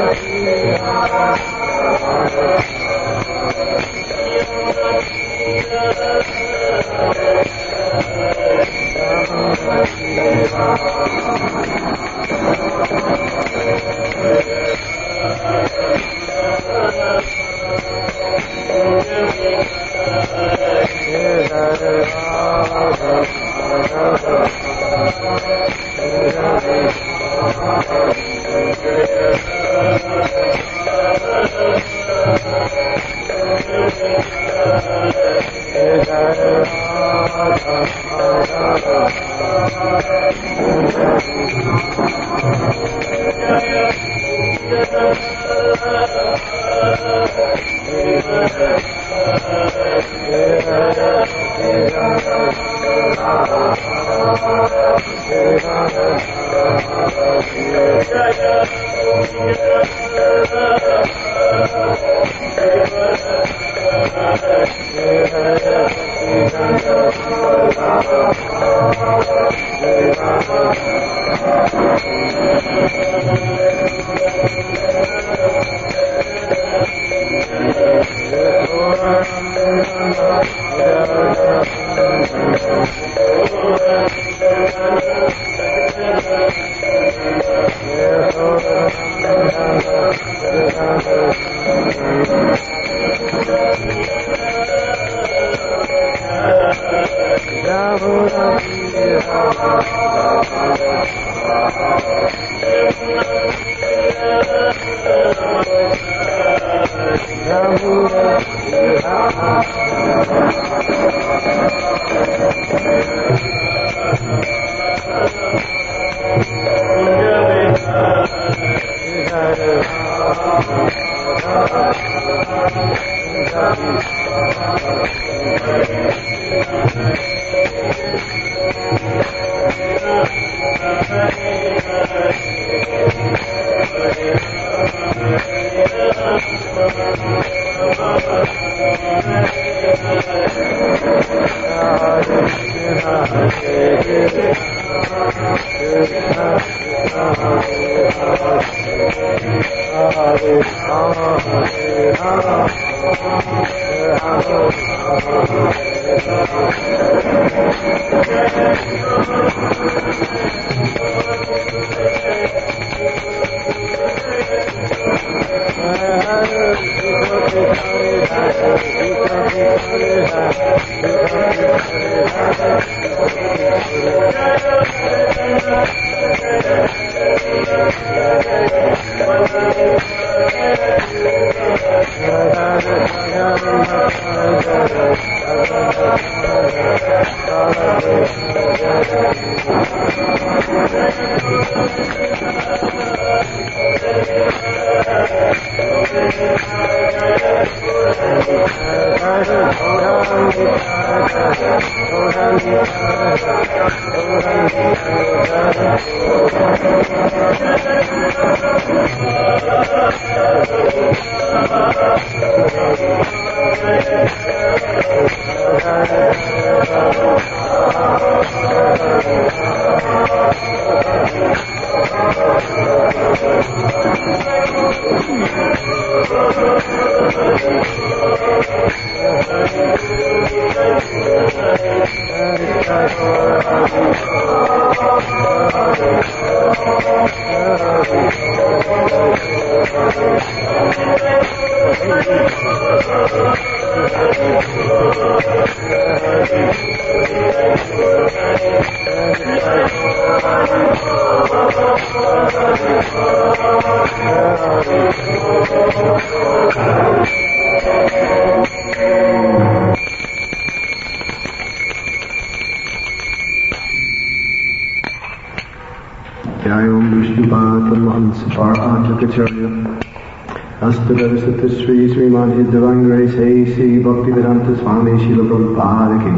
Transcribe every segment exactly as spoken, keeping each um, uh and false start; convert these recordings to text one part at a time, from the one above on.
Sri Sriman His Divine Grace A C Bhaktivedanta Swami Srila Prabhupada Ki,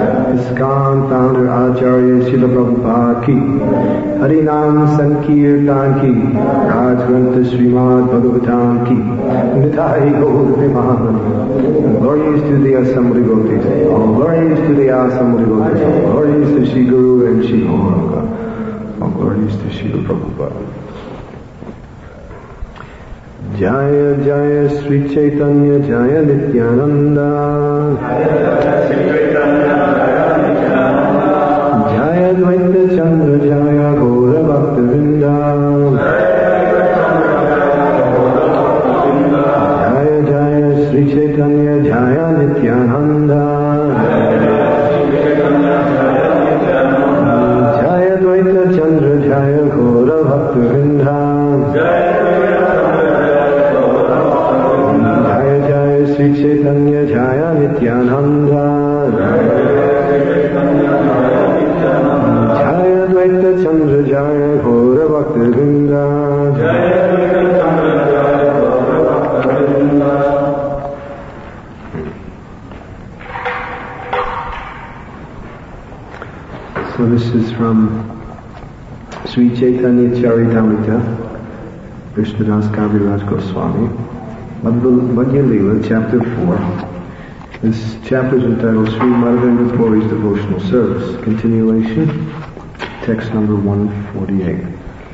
ISKCON Founder Acharya Srila Prabhupada Ki, Harinam Sankirtan Ki, Raj Grantha Srimad Bhagavatam Ki, Nitai Gaur Premanand. Glories to the Assembly Devotees, all glories to the Assembly Devotees, all glories to Shri Guru and Shri Gauranga, all glories to Srila Prabhupada. Jaya Jaya Sri Chaitanya Jaya Nityananda. Jaya Dvaita Chandra Jaya Gaura Bhakta Vrinda. Jaya Jaya Sri Chaitanya Jaya Nityananda. Jaya Dvaita Chandra Jaya Gaura Bhakta Vrinda. Sri Chaitanya Jaya Nityananda. Jaya Dvaita Chandra Jaya Gaura Bhakta Vrinda. So this is from Sri Chaitanya Charitamrita, Krishnadas Kaviraj Goswami. Madhya Leela, chapter four. This chapter is entitled Sri Madhavendra Puri's Devotional Service. Continuation, text number one forty-eight.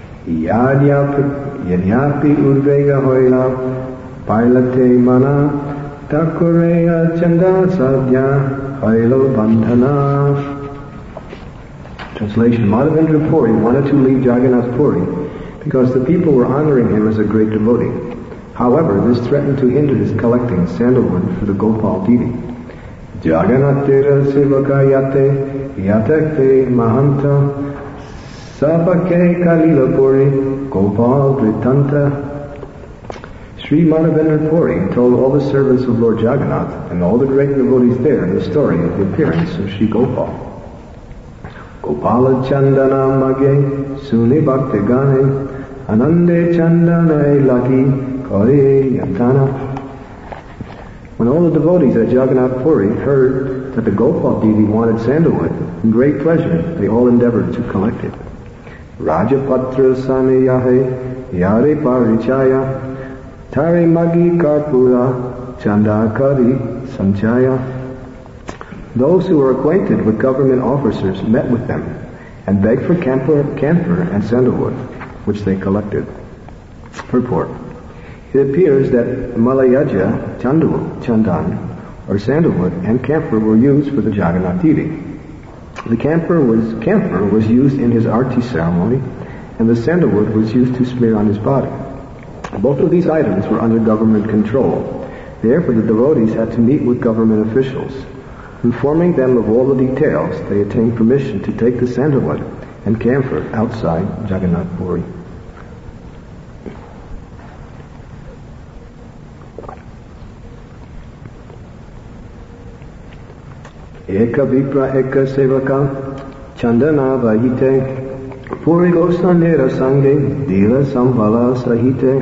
Yadyapi udvega hoila pailate mana takureya chanda sadhya hailo bandhana. Translation: Madhavendra Puri wanted to leave Jagannath Puri because the people were honoring him as a great devotee. However, this threatened to hinder his collecting sandalwood for the Gopal deity. Jagannatera Sivaka Yate Yatekte Mahanta Sapake Kalila Puri Gopal Dritanta. Sri Madhavendra Puri told all the servants of Lord Jagannath and all the great devotees there the story of the appearance of Sri Gopal. Gopala Chandana Magye Suni Bhakti Gane Anande Chandana Laki. When all the devotees at Jagannath Puri heard that the Gopal deity wanted sandalwood, in great pleasure they all endeavored to collect it. Rajapatra Saniyahe Yare Parichaya Tari Magi Karpura Chandakari Sanchaya. Those who were acquainted with government officers met with them and begged for camphor, camphor and sandalwood, which they collected. Purport. It appears that Malayaja, Chandu, Chandan, or sandalwood and camphor were used for the Jagannath deity. The camphor was, camphor was used in his arti ceremony, and the sandalwood was used to smear on his body. Both of these items were under government control. Therefore, the devotees had to meet with government officials. Informing them of all the details, they obtained permission to take the sandalwood and camphor outside Jagannath Puri. Eka Vipra Eka Sevaka Chandana Vahite Puri Gosanera Sange Dila Sambhala Sahite.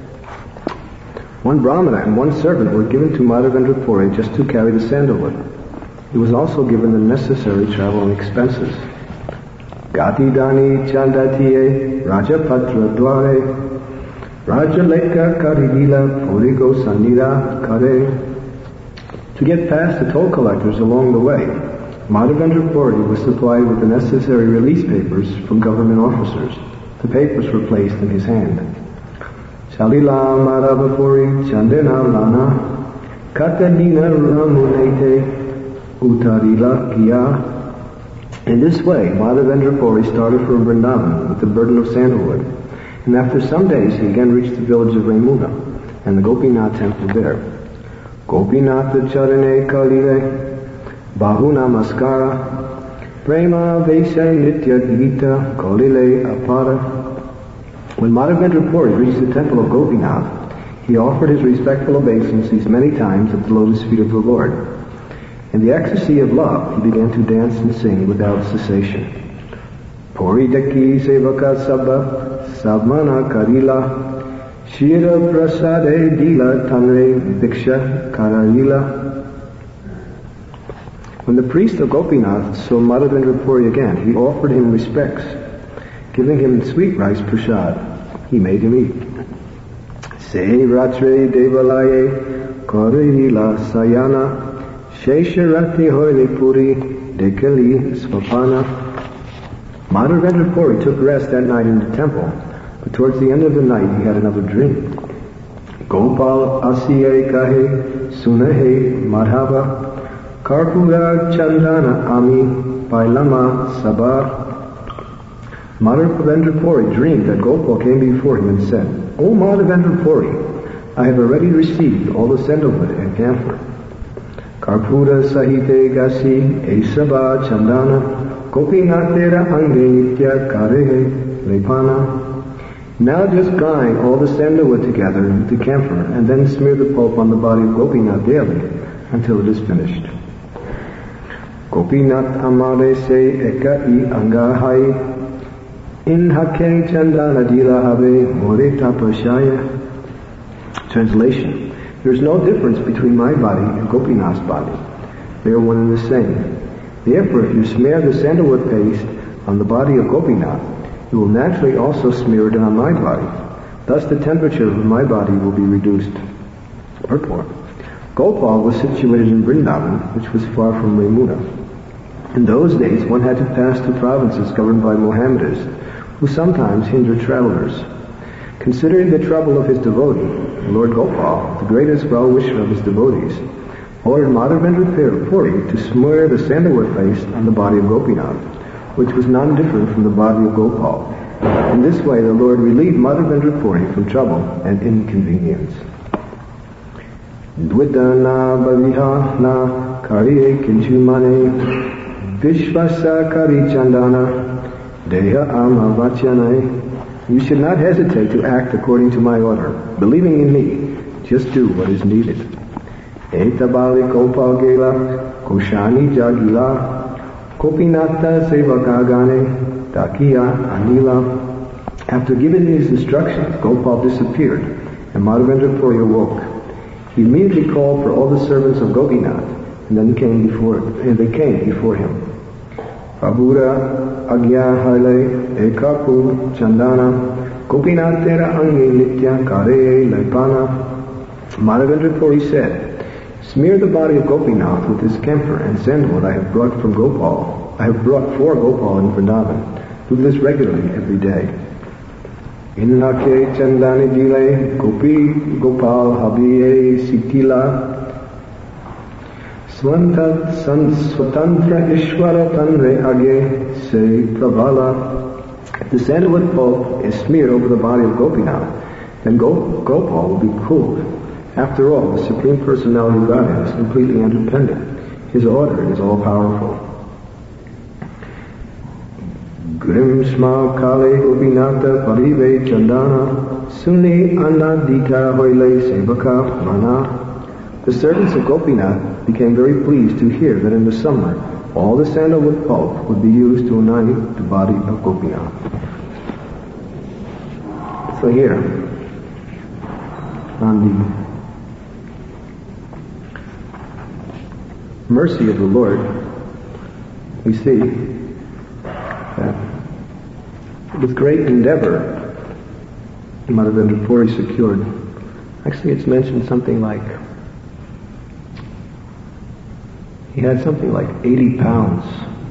One Brahmana and one servant were given to Madhavendra Puri just to carry the sandalwood. He was also given the necessary traveling expenses. Gati Dani Chandatiye Rajapatra Dware Rajaleka Karidila Puri Gosanira Kare. To get past the toll collectors along the way, Madhavendra Puri was supplied with the necessary release papers from government officers. The papers were placed in his hand. Chalila Madhava Puri Chandana Lana Katadina Ramunete Utarila Kiya. In this way, Madhavendra Puri started from Vrindavan with the burden of sandalwood, and after some days he again reached the village of Remuna and the Gopinath temple there. Gopinath Charane Kalile Bahu Namaskara Prema Vesha Nitya Gita Kalile Apara. When Madhavendra Puri reached the temple of Gopinath, he offered his respectful obeisances many times at the lotus feet of the Lord. In the ecstasy of love, he began to dance and sing without cessation. Puri Daki Sevaka Sabha Sabmana Karila Shira Prasade Dila Tanre Diksha Karalila. When the priest of Gopinath saw Madhavendra Puri again, he offered him respects, giving him sweet rice prasad. He made him eat. Se Ratre Devalaye Karila Sayana Shesharati Hoile Puri Dekali Svapana. Madhavendra Puri took rest that night in the temple, but towards the end of the night he had another dream. Gopal asiye kahe, sunahe madhava, karpura chandana ami, pailama sabha. Madhavendra Puri dreamed that Gopal came before him and said, O Madhavendra Puri, I have already received all the sandalwood and camphor. Karpura sahite gasi, esaba chandana, gopinatera ange nitya karehe lepana. Now just grind all the sandalwood together into camphor and then smear the pulp on the body of Gopinath daily until it is finished. Gopinath amare se eka I angahai, in hake chandana dila habe more tapashaya. Translation: there is no difference between my body and Gopinath's body. They are one and the same. Therefore, if you smear the sandalwood paste on the body of Gopinath, you will naturally also smear it on my body. Thus the temperature of my body will be reduced. Purport. Gopal was situated in Vrindavan, which was far from Remuna. In those days, one had to pass through provinces governed by Mohammedans, who sometimes hindered travelers. Considering the trouble of his devotee, Lord Gopal, the greatest well-wisher of his devotees, ordered Madhavendra Puri to smear the sandalwood paste on the body of Gopinath, which was non-different from the body of Gopal. In this way, the Lord relieved Madhavendra Puri from trouble and inconvenience. Dvidana bhaviha na kariye kinchumane vishvasa kari chandana deha amavacyanai. You should not hesitate to act according to my order. Believing in me, just do what is needed. Etabali Gopal Gela Koshani Jagila Kopinata Sevakagane Dakiya Anila. After giving these instructions, Gopal disappeared, and Madhavendra Puri awoke. He immediately called for all the servants of Gopinath, and then came before and they came before him. Prabhura Agya Hale Ekapu Chandana Gopinathera Angi Nitya Kare Lepana. Madhavendra Puri said, smear the body of Gopinath with this camphor and sandalwood I have brought from Gopal. I have brought for Gopal in Vrindavan. Do this regularly every day. Inlake Chandani Dile Gopi Gopal Habiye Sikila Swanta Swatantra Ishwara Tanre Age Se Prabhala. If the sandalwood pulp is smeared over the body of Gopinath, then Go- Gopal will be cooled. After all, the Supreme Personality of Godhead is completely independent. His order is all-powerful. Grim Sma Kale Gopinata Parive Chandana Suni Anadita Hoile Sevaka Mana. The servants of Gopinath became very pleased to hear that in the summer all the sandalwood pulp would be used to anoint the body of Gopinath. So here, on the mercy of the Lord, we see that with great endeavor, Madhavendra Puri secured, actually it's mentioned something like, he had something like eighty pounds.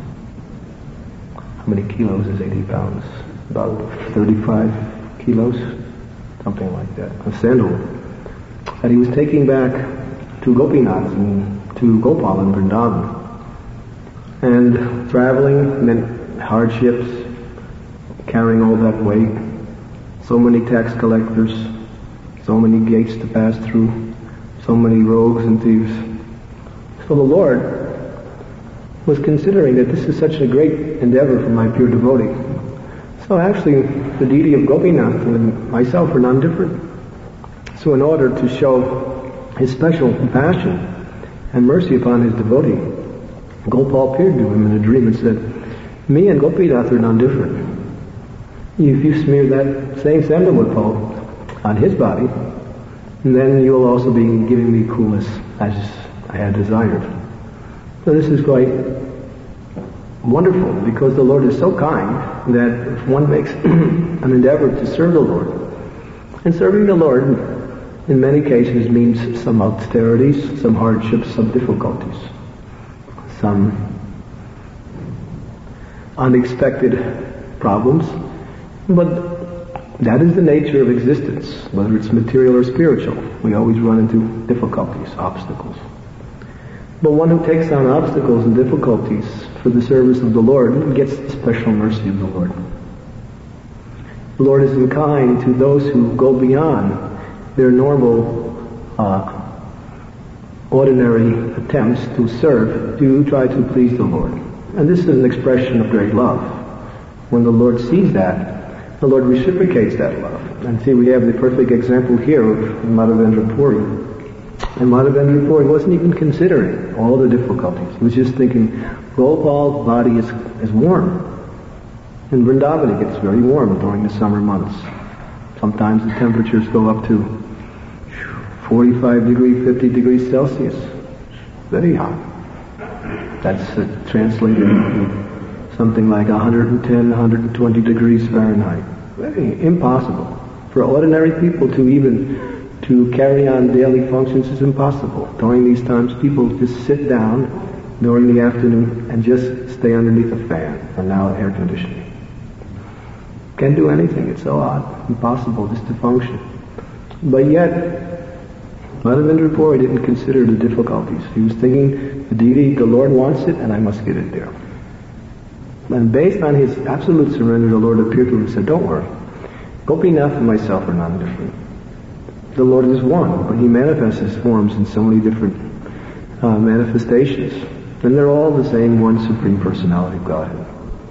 How many kilos is eighty pounds? About thirty-five kilos, something like that, of sandalwood, that he was taking back to Gopinath and to Gopal in Vrindavan. And traveling meant hardships, carrying all that weight, so many tax collectors, so many gates to pass through, so many rogues and thieves. So the Lord was considering that this is such a great endeavor for my pure devotee. So actually, the deity of Gopinath and myself are non-different. So in order to show his special compassion and mercy upon his devotee, Gopal appeared to him in a dream and said, me and Gopinath are non-different. If you smear that same sandalwood pulp on his body, then you will also be giving me coolness as I had desired. So this is quite wonderful, because the Lord is so kind that if one makes an endeavor to serve the Lord, and serving the Lord in many cases means some austerities, some hardships, some difficulties, some unexpected problems, but that is the nature of existence. service, whether it's material or spiritual. We always run into difficulties, obstacles. But one who takes on obstacles and difficulties for the service of the Lord gets the special mercy of the Lord. The Lord is kind to those who go beyond their normal, uh, ordinary attempts to serve, to try to please the Lord. And this is an expression of great love. When the Lord sees that, the Lord reciprocates that love. And see, we have the perfect example here of Madhavendra Puri. And Madhavendra Puri wasn't even considering all the difficulties. He was just thinking, Gopal's body is, is warm. In Vrindavan it gets very warm during the summer months. Sometimes the temperatures go up to forty-five degrees, fifty degrees Celsius. Very hot. That's uh, translated into something like one hundred ten, one hundred twenty degrees Fahrenheit. Very impossible. For ordinary people to even to carry on daily functions is impossible. During these times, people just sit down during the afternoon and just stay underneath a fan, and now air conditioning. Can't do anything. It's so hot, impossible just to function. But yet, Madhavendra Puri didn't consider the difficulties. He was thinking, the deity, the Lord wants it, and I must get it there. And based on his absolute surrender, the Lord appeared to him and said, don't worry. Gopinath and myself are not different. The Lord is one, but he manifests his forms in so many different uh, manifestations. And they're all the same one Supreme Personality of Godhead.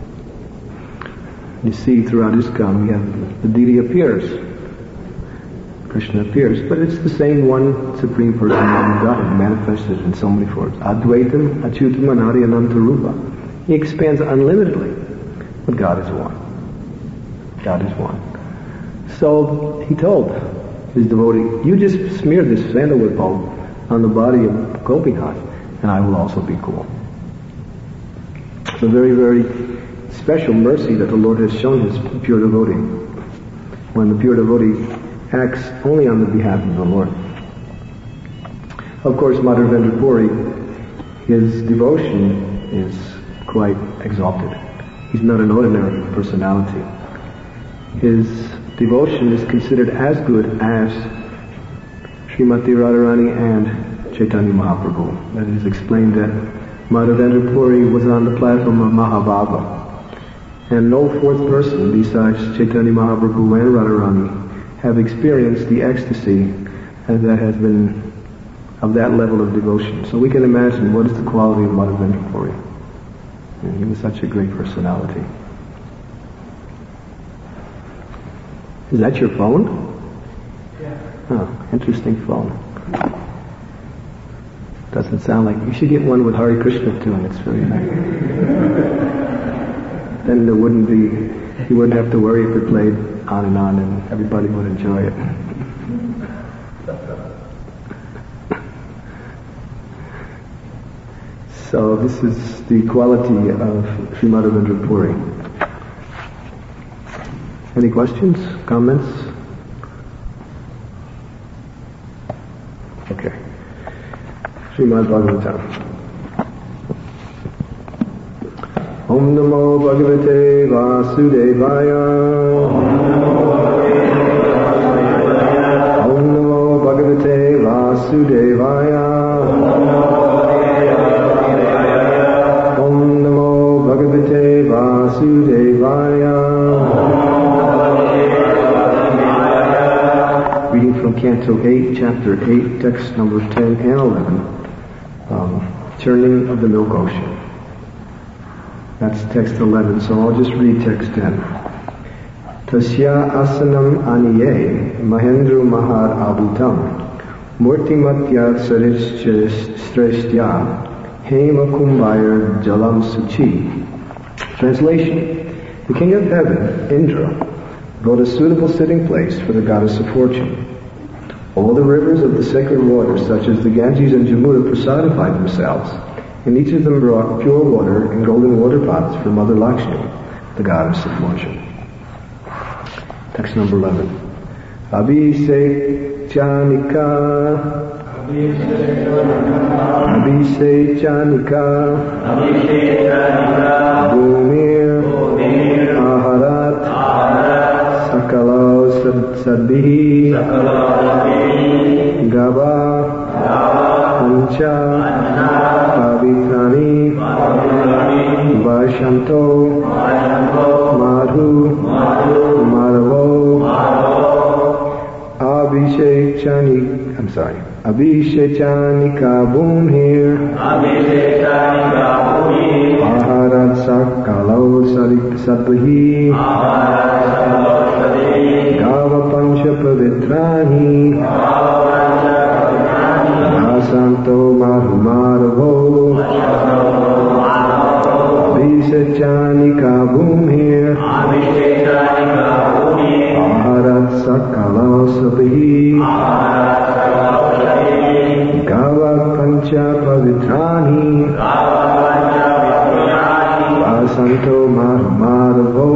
You see, throughout ISKCON, we have the deity appears. Krishna appears, but it's the same one Supreme Personality of Godhead manifested in so many forms. Advaitam, Achyutam, Anadi, Ananta Rupa. He expands unlimitedly, but God is one. God is one. So he told his devotee, you just smear this sandalwood bulb on the body of Gopinath, and I will also be cool. It's a very, very special mercy that the Lord has shown his pure devotee. When the pure devotee acts only on the behalf of the Lord. Of course, Madhavendra Puri, his devotion is quite exalted. He's not an ordinary personality. His devotion is considered as good as Srimati Radharani and Chaitanya Mahaprabhu. That is explained that Madhavendra Puri was on the platform of Mahabhava. And no fourth person besides Chaitanya Mahaprabhu and Radharani have experienced the ecstasy that has been of that level of devotion. So we can imagine what is the quality of Madhavendra Puri. And he was such a great personality. Is that your phone? Yeah. Oh, interesting phone. Doesn't sound like... You should get one with Hare Krishna tune. It's very nice. Then there wouldn't be... You wouldn't have to worry if it played on and on, and everybody would enjoy it. So this is the quality of Sri Madhavendra Puri. Any questions? Comments? Okay. Srimad Bhagavatam. Om Namo Bhagavate Vasudevaya. Om Namo Bhagavate Vasudevaya. Om Namo Bhagavate Vasudevaya. Reading from Canto eight, Chapter eight, text number ten and eleven. Um, Turning of the Milk Ocean. That's text eleven, so I'll just read text ten. Tasya asanam aniye mahendru mahar abutam murtimatya sarishtrestya hema kumbhaya jalam suchi. Translation. The king of heaven, Indra, brought a suitable sitting place for the goddess of fortune. All the rivers of the sacred waters, such as the Ganges and Jamuna, personified themselves, and each of them brought pure water in golden water pots for Mother Lakshmi, the goddess of fortune. Text number eleven. Abhishek Chanika Abhishek Chanika Bhumir Aharat Sakalos sadbihi gava pancha pavitrani vashanto madhu madhavo abhishechani I'm sorry abhishechanika bhumhir abhishechanika bhumhir aharat sakalo sadbihi gava pancha pavitrani vasanto madhu madhavo abhishechanika bhumhir aharat sakalo sadbihi gava pancha pavitrani vasanto madhu madhavo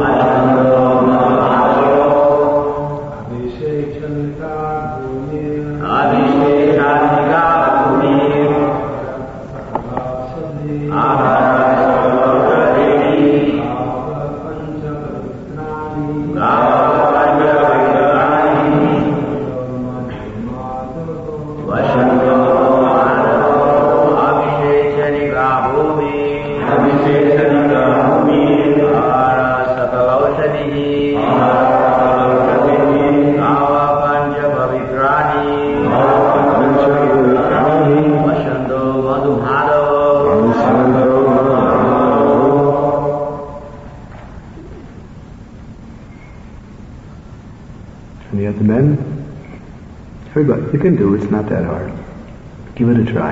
Any other men? Everybody, you can do it, it's not that hard. Give it a try.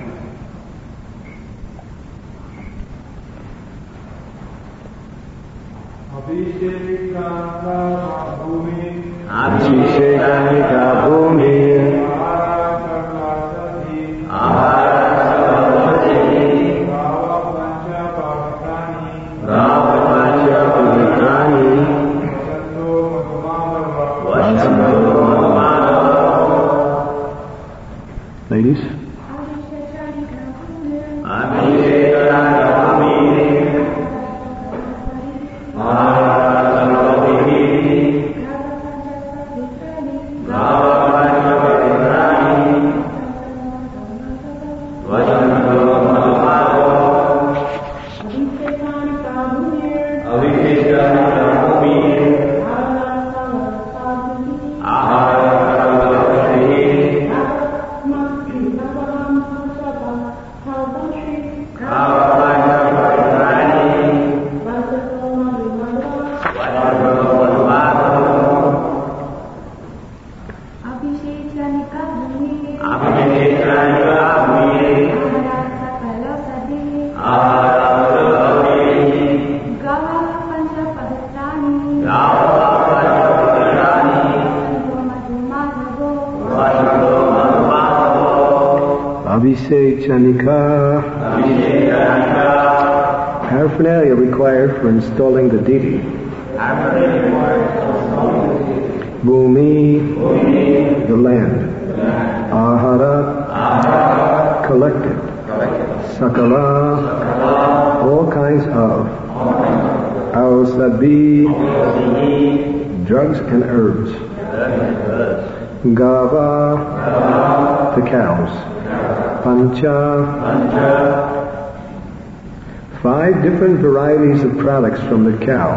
Abhishekanika bhumi Ladies? Abhishechanika. Paraphernalia required for installing the deity. Bhumi, the land. Ahara, collected. Sakala, all kinds of. Ausadhi, drugs and herbs. Gava, the cows. Pancha, five different varieties of products from the cow,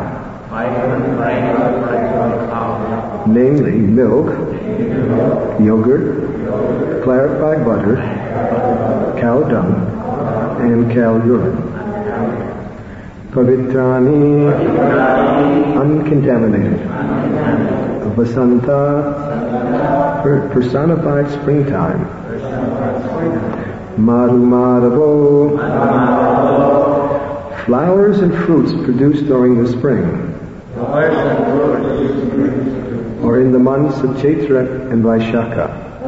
namely milk, yogurt, clarified butter, cow dung, and cow urine. Pavitrani, uncontaminated. Vasanta, personified springtime. Madhu Madhavo, flowers and fruits produced during the spring, or in the months of Chaitra and Vaishakha.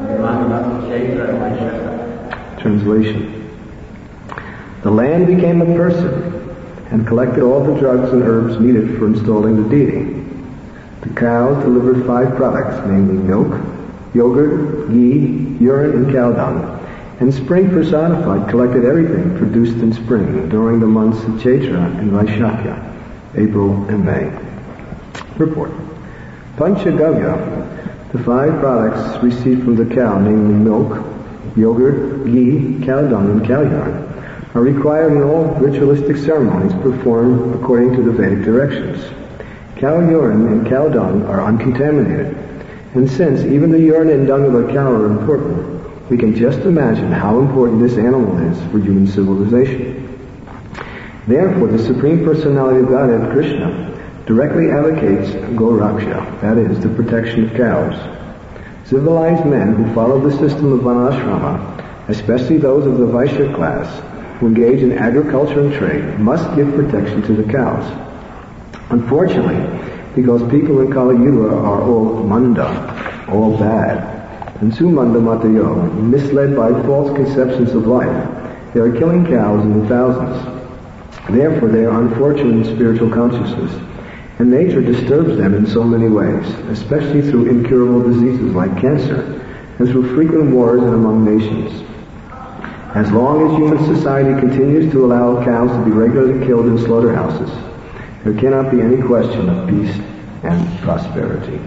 Translation. The land became a person and collected all the drugs and herbs needed for installing the deity. The cows delivered five products, namely milk, yogurt, ghee, urine, and cow dung. And spring personified collected everything produced in spring during the months of Chaitra and Vaishakha, April and May. Report. Panchagavya, the five products received from the cow, namely milk, yogurt, ghee, cow dung, and cow urine, are required in all ritualistic ceremonies performed according to the Vedic directions. Cow urine and cow dung are uncontaminated, and since even the urine and dung of a cow are important, we can just imagine how important this animal is for human civilization. Therefore, the Supreme Personality of Godhead, Krishna, directly advocates Goraksha, that is, the protection of cows. Civilized men who follow the system of Varnashrama, especially those of the Vaishya class, who engage in agriculture and trade, must give protection to the cows. Unfortunately, because people in Kali Yuga are all manda, all bad, and sumanda matayo, misled by false conceptions of life, they are killing cows in the thousands. Therefore, they are unfortunate in spiritual consciousness, and nature disturbs them in so many ways, especially through incurable diseases like cancer, and through frequent wars and among nations. As long as human society continues to allow cows to be regularly killed in slaughterhouses, there cannot be any question of peace and prosperity.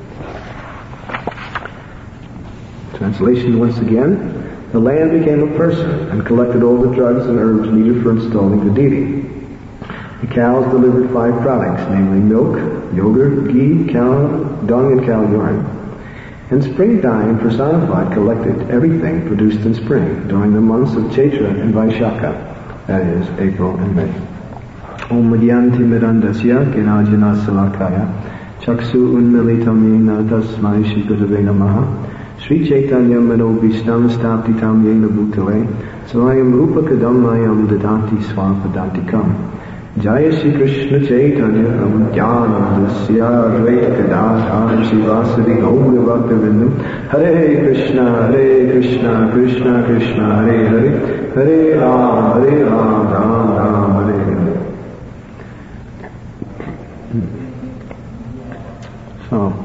Translation once again. The land became a person and collected all the drugs and herbs needed for installing the deity. The cows delivered five products, namely milk, yogurt, ghee, cow dung, and cow urine. And springtime personified collected everything produced in spring during the months of Chaitra and Vaishakha, that is, April and May. Om Madhyanti Mirandasya Ginajana Salakaya Chaksu Unmilitam Yena Tasmai Shri Gurave Namaha Sri Chaitanya Mano Vishnam Staptitam Yena Bhutale Svayam Rupa Kadammayam Dadanti Swapadantikam Jaya Shri Krishna Chaitanya Jnanandasya Advaita Gadadhar Srivasadi Gaura Bhaktivinoda Hare Krishna Hare Krishna Krishna Krishna Hare Hare Hare Ram Hare Ram Ram Ram Hare Hare. So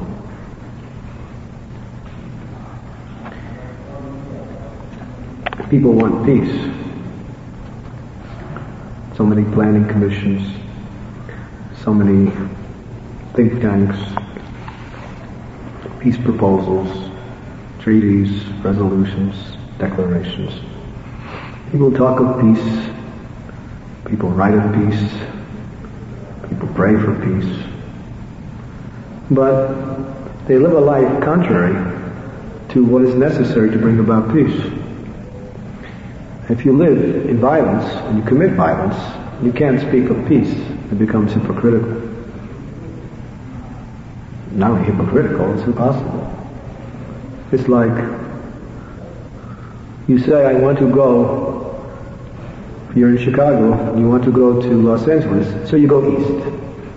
people want peace. So many planning commissions, so many think tanks, peace proposals, treaties, resolutions, declarations. People talk of peace, people write of peace, people pray for peace, but they live a life contrary to what is necessary to bring about peace. If you live in violence and you commit violence, you can't speak of peace. It becomes hypocritical. Not only hypocritical, it's impossible. It's like you say, I want to go, you're in Chicago, and you want to go to Los Angeles, so you go east.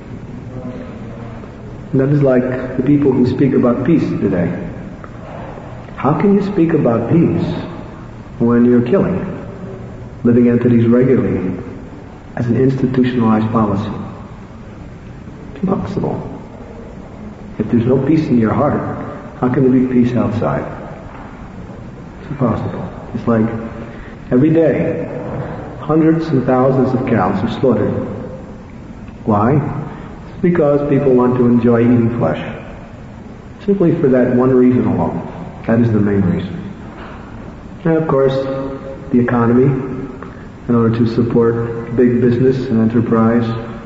And that is like the people who speak about peace today. How can you speak about peace when you're killing living entities regularly as an institutionalized policy? It's impossible. If there's no peace in your heart, how can there be peace outside? It's impossible. It's like every day, hundreds and thousands of cows are slaughtered. Why? It's because people want to enjoy eating flesh. Simply for that one reason alone. That is the main reason. And of course, the economy, in order to support big business and enterprise,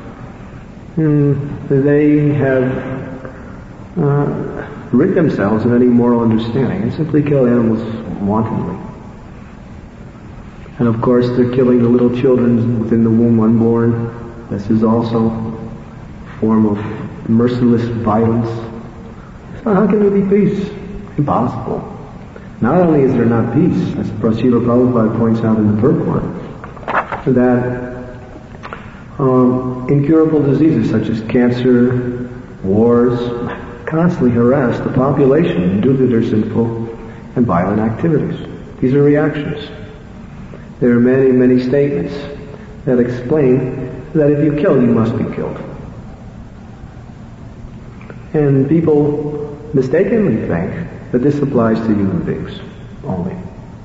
mm, they have uh, rid themselves of any moral understanding and simply kill animals wantonly. And of course, they're killing the little children within the womb unborn. This is also a form of merciless violence. So how can there be peace? Impossible. Not only is there not peace, as Srila Prabhupada points out in the purport, that um, incurable diseases such as cancer, wars, constantly harass the population due to their sinful and violent activities. These are reactions. There are many, many statements that explain that if you kill, you must be killed. And people mistakenly think that this applies to human beings only.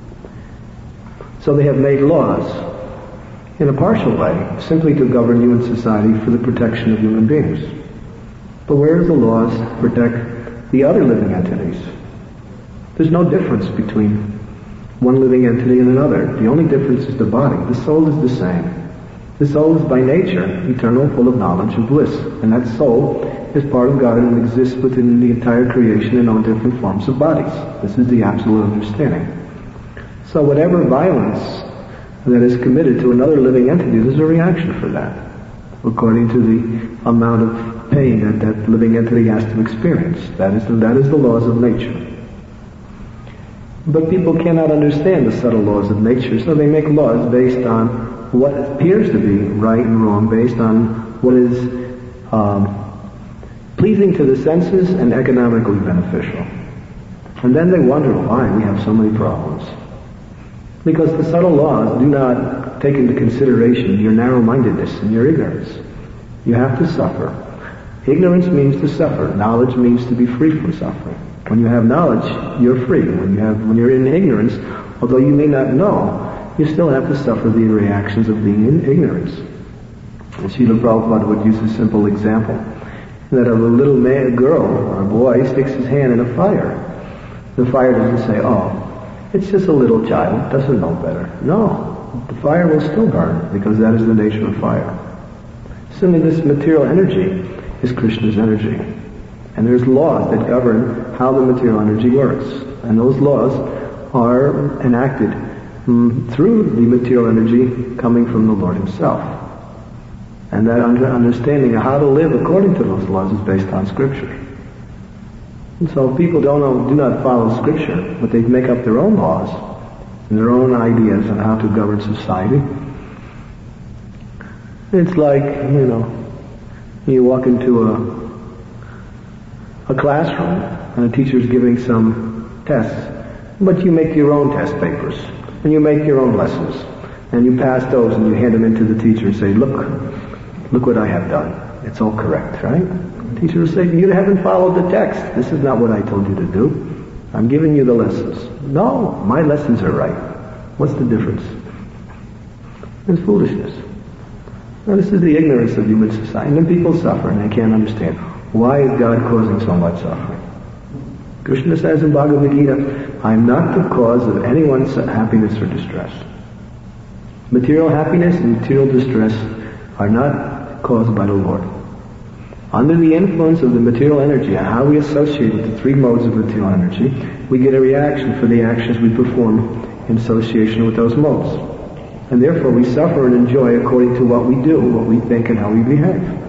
So they have made laws in a partial way, simply to govern human society for the protection of human beings. But where do the laws protect the other living entities? There's no difference between one living entity and another. The only difference is the body. The soul is the same. The soul is by nature eternal, full of knowledge and bliss. And that soul is part of God and exists within the entire creation in all different forms of bodies. This is the absolute understanding. So whatever violence that is committed to another living entity, there's a reaction for that, according to the amount of pain that that living entity has to experience. That is, that is the laws of nature. But people cannot understand the subtle laws of nature, so they make laws based on what appears to be right and wrong, based on what is um, pleasing to the senses and economically beneficial. And then they wonder why we have so many problems. Because the subtle laws do not take into consideration your narrow-mindedness and your ignorance. You have to suffer. Ignorance means to suffer. Knowledge means to be free from suffering. When you have knowledge, you're free. When you have, when you're in ignorance, although you may not know, you still have to suffer the reactions of being in ignorance. And Srila Prabhupada would use a simple example, that a little man, girl or a boy sticks his hand in a fire. The fire doesn't say, oh, it's just a little child, doesn't know better. No, the fire will still burn, because that is the nature of fire. Similarly, this material energy is Krishna's energy. And there's laws that govern how the material energy works. And those laws are enacted mm, through the material energy coming from the Lord Himself. And that under understanding of how to live according to those laws is based on Scripture. And so people don't know, do not follow Scripture, but they make up their own laws and their own ideas on how to govern society. It's like, you know, you walk into a a classroom and a teacher's giving some tests, but you make your own test papers and you make your own lessons and you pass those and you hand them in to the teacher and say, look, look what I have done. It's all correct, right? The teacher will say, you haven't followed the text. This is not what I told you to do. I'm giving you the lessons. No, my lessons are right. What's the difference? It's foolishness. Now, this is the ignorance of human society. And then people suffer and they can't understand. Why is God causing so much suffering? Krishna says in Bhagavad Gita, I am not the cause of anyone's happiness or distress. Material happiness and material distress are not caused by the Lord. Under the influence of the material energy and how we associate with the three modes of material energy, we get a reaction for the actions we perform in association with those modes. And therefore we suffer and enjoy according to what we do, what we think, and how we behave.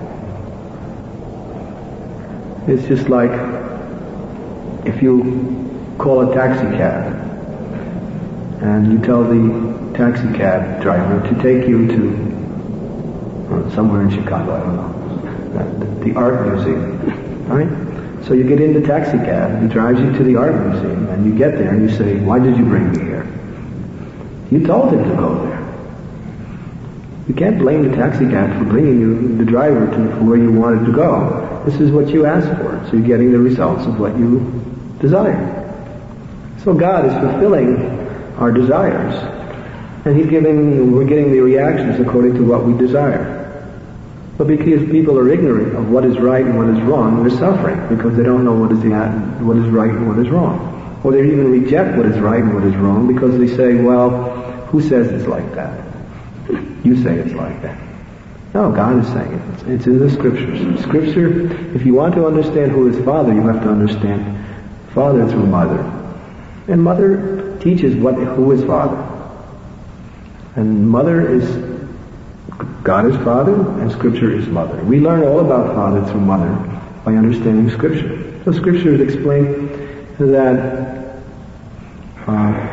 It's just like if you call a taxi cab and you tell the taxi cab driver to take you to uh, somewhere in Chicago, I don't know, the, the art museum, right? So you get in the taxi cab, he drives you to the art museum, and you get there and you say, why did you bring me here? You told him to go there. You can't blame the taxi cab for bringing you, the driver, to where you wanted to go. This is what you asked for, so you're getting the results of what you desire. So God is fulfilling our desires, and He's giving, we're getting the reactions according to what we desire. But because people are ignorant of what is right and what is wrong, they're suffering because they don't know what is the what is right and what is wrong. Or they even reject what is right and what is wrong because they say, well, who says it's like that? You say it's like that. No, God is saying it. It's, it's in the Scriptures. Scripture, if you want to understand who is Father, you have to understand Father through Mother. And Mother teaches what who is Father. And Mother is, God is Father, and Scripture is Mother. We learn all about Father through Mother by understanding Scripture. So Scriptures explain that uh,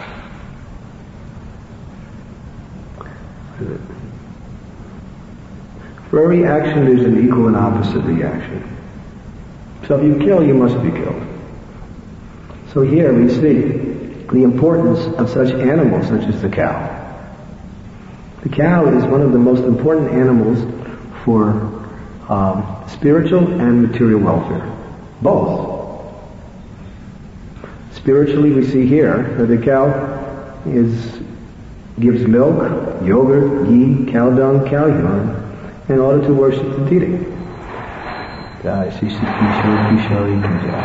for every action there's an equal and opposite reaction. So if you kill, you must be killed. So here we see the importance of such animals such as the cow. The cow is one of the most important animals for um, spiritual and material welfare. Both. Spiritually we see here that the cow is gives milk, yogurt, ghee, cow dung, cow urine, in order to worship the deity. Jai Shri Shri Kishore Kishori Ki Jai.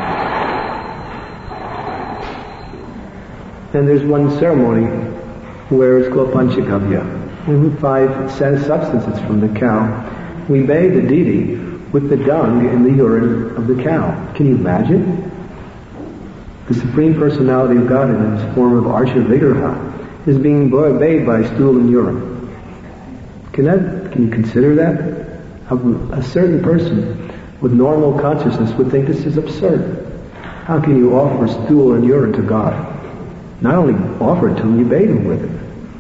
And there's one ceremony where it's called Panchagavya. And five substances from the cow. We bathe the deity with the dung and the urine of the cow. Can you imagine? The Supreme Personality of God in its form of Archa Vigraha is being bathed by stool and urine. Can that? Can you consider that? A, a certain person with normal consciousness would think this is absurd. How can you offer stool and urine to God? Not only offer it to him, you bathe him with it.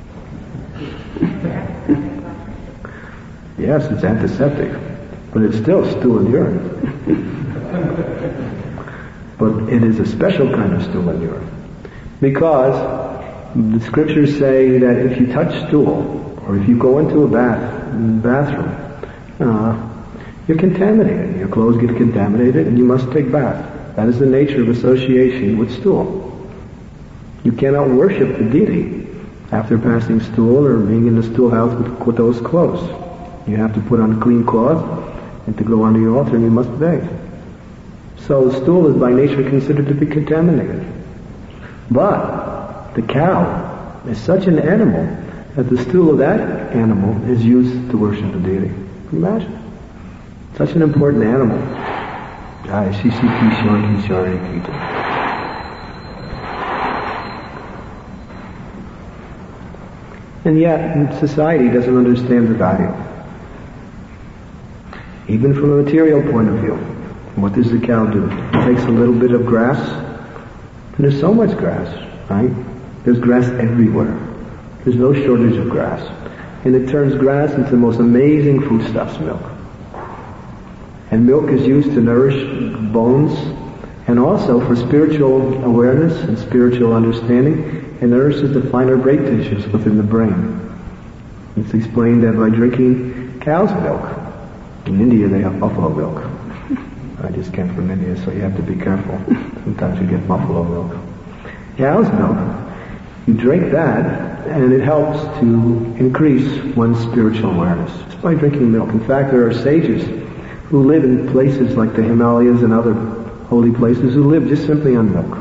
Yes, it's antiseptic, but it's still stool and urine. But it is a special kind of stool and urine. Because the scriptures say that if you touch stool, or if you go into a bath, bathroom, uh, you're contaminated. Your clothes get contaminated and you must take bath. That is the nature of association with stool. You cannot worship the deity after passing stool or being in the stool house with, with those clothes. You have to put on a clean cloth and to go onto your altar and you must bathe. So stool is by nature considered to be contaminated. But the cow is such an animal that the stool of that animal is used to worship the deity. Can you imagine? Such an important animal. Jai Shri Shri Kishore Kishore Ki Jai. And yet, society doesn't understand the value. Even from a material point of view. What does the cow do? It takes a little bit of grass, and there's so much grass, right? There's grass everywhere. There's no shortage of grass. And it turns grass into the most amazing foodstuffs, milk. And milk is used to nourish bones, and also for spiritual awareness and spiritual understanding. It nourishes the finer brain tissues within the brain. It's explained that by drinking cow's milk. In India they have buffalo milk. I just came from India, so you have to be careful. Sometimes you get buffalo milk. Cow's milk, you drink that, and it helps to increase one's spiritual awareness just by drinking milk. In fact, there are sages who live in places like the Himalayas and other holy places who live just simply on milk.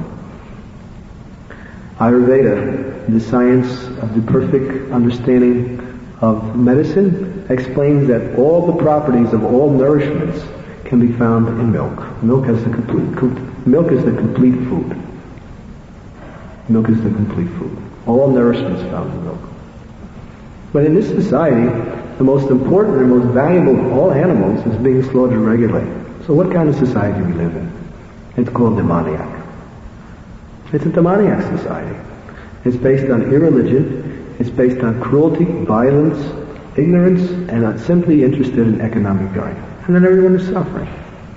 Ayurveda, the science of the perfect understanding of medicine, explains that all the properties of all nourishments can be found in milk. Milk has the complete, milk is the complete food. Milk is the complete food. All nourishment is found in milk. But in this society, the most important and most valuable of all animals is being slaughtered regularly. So what kind of society do we live in? It's called demoniac. It's a demoniac society. It's based on irreligion. It's based on cruelty, violence, ignorance, and not simply interested in economic gain. And then everyone is suffering.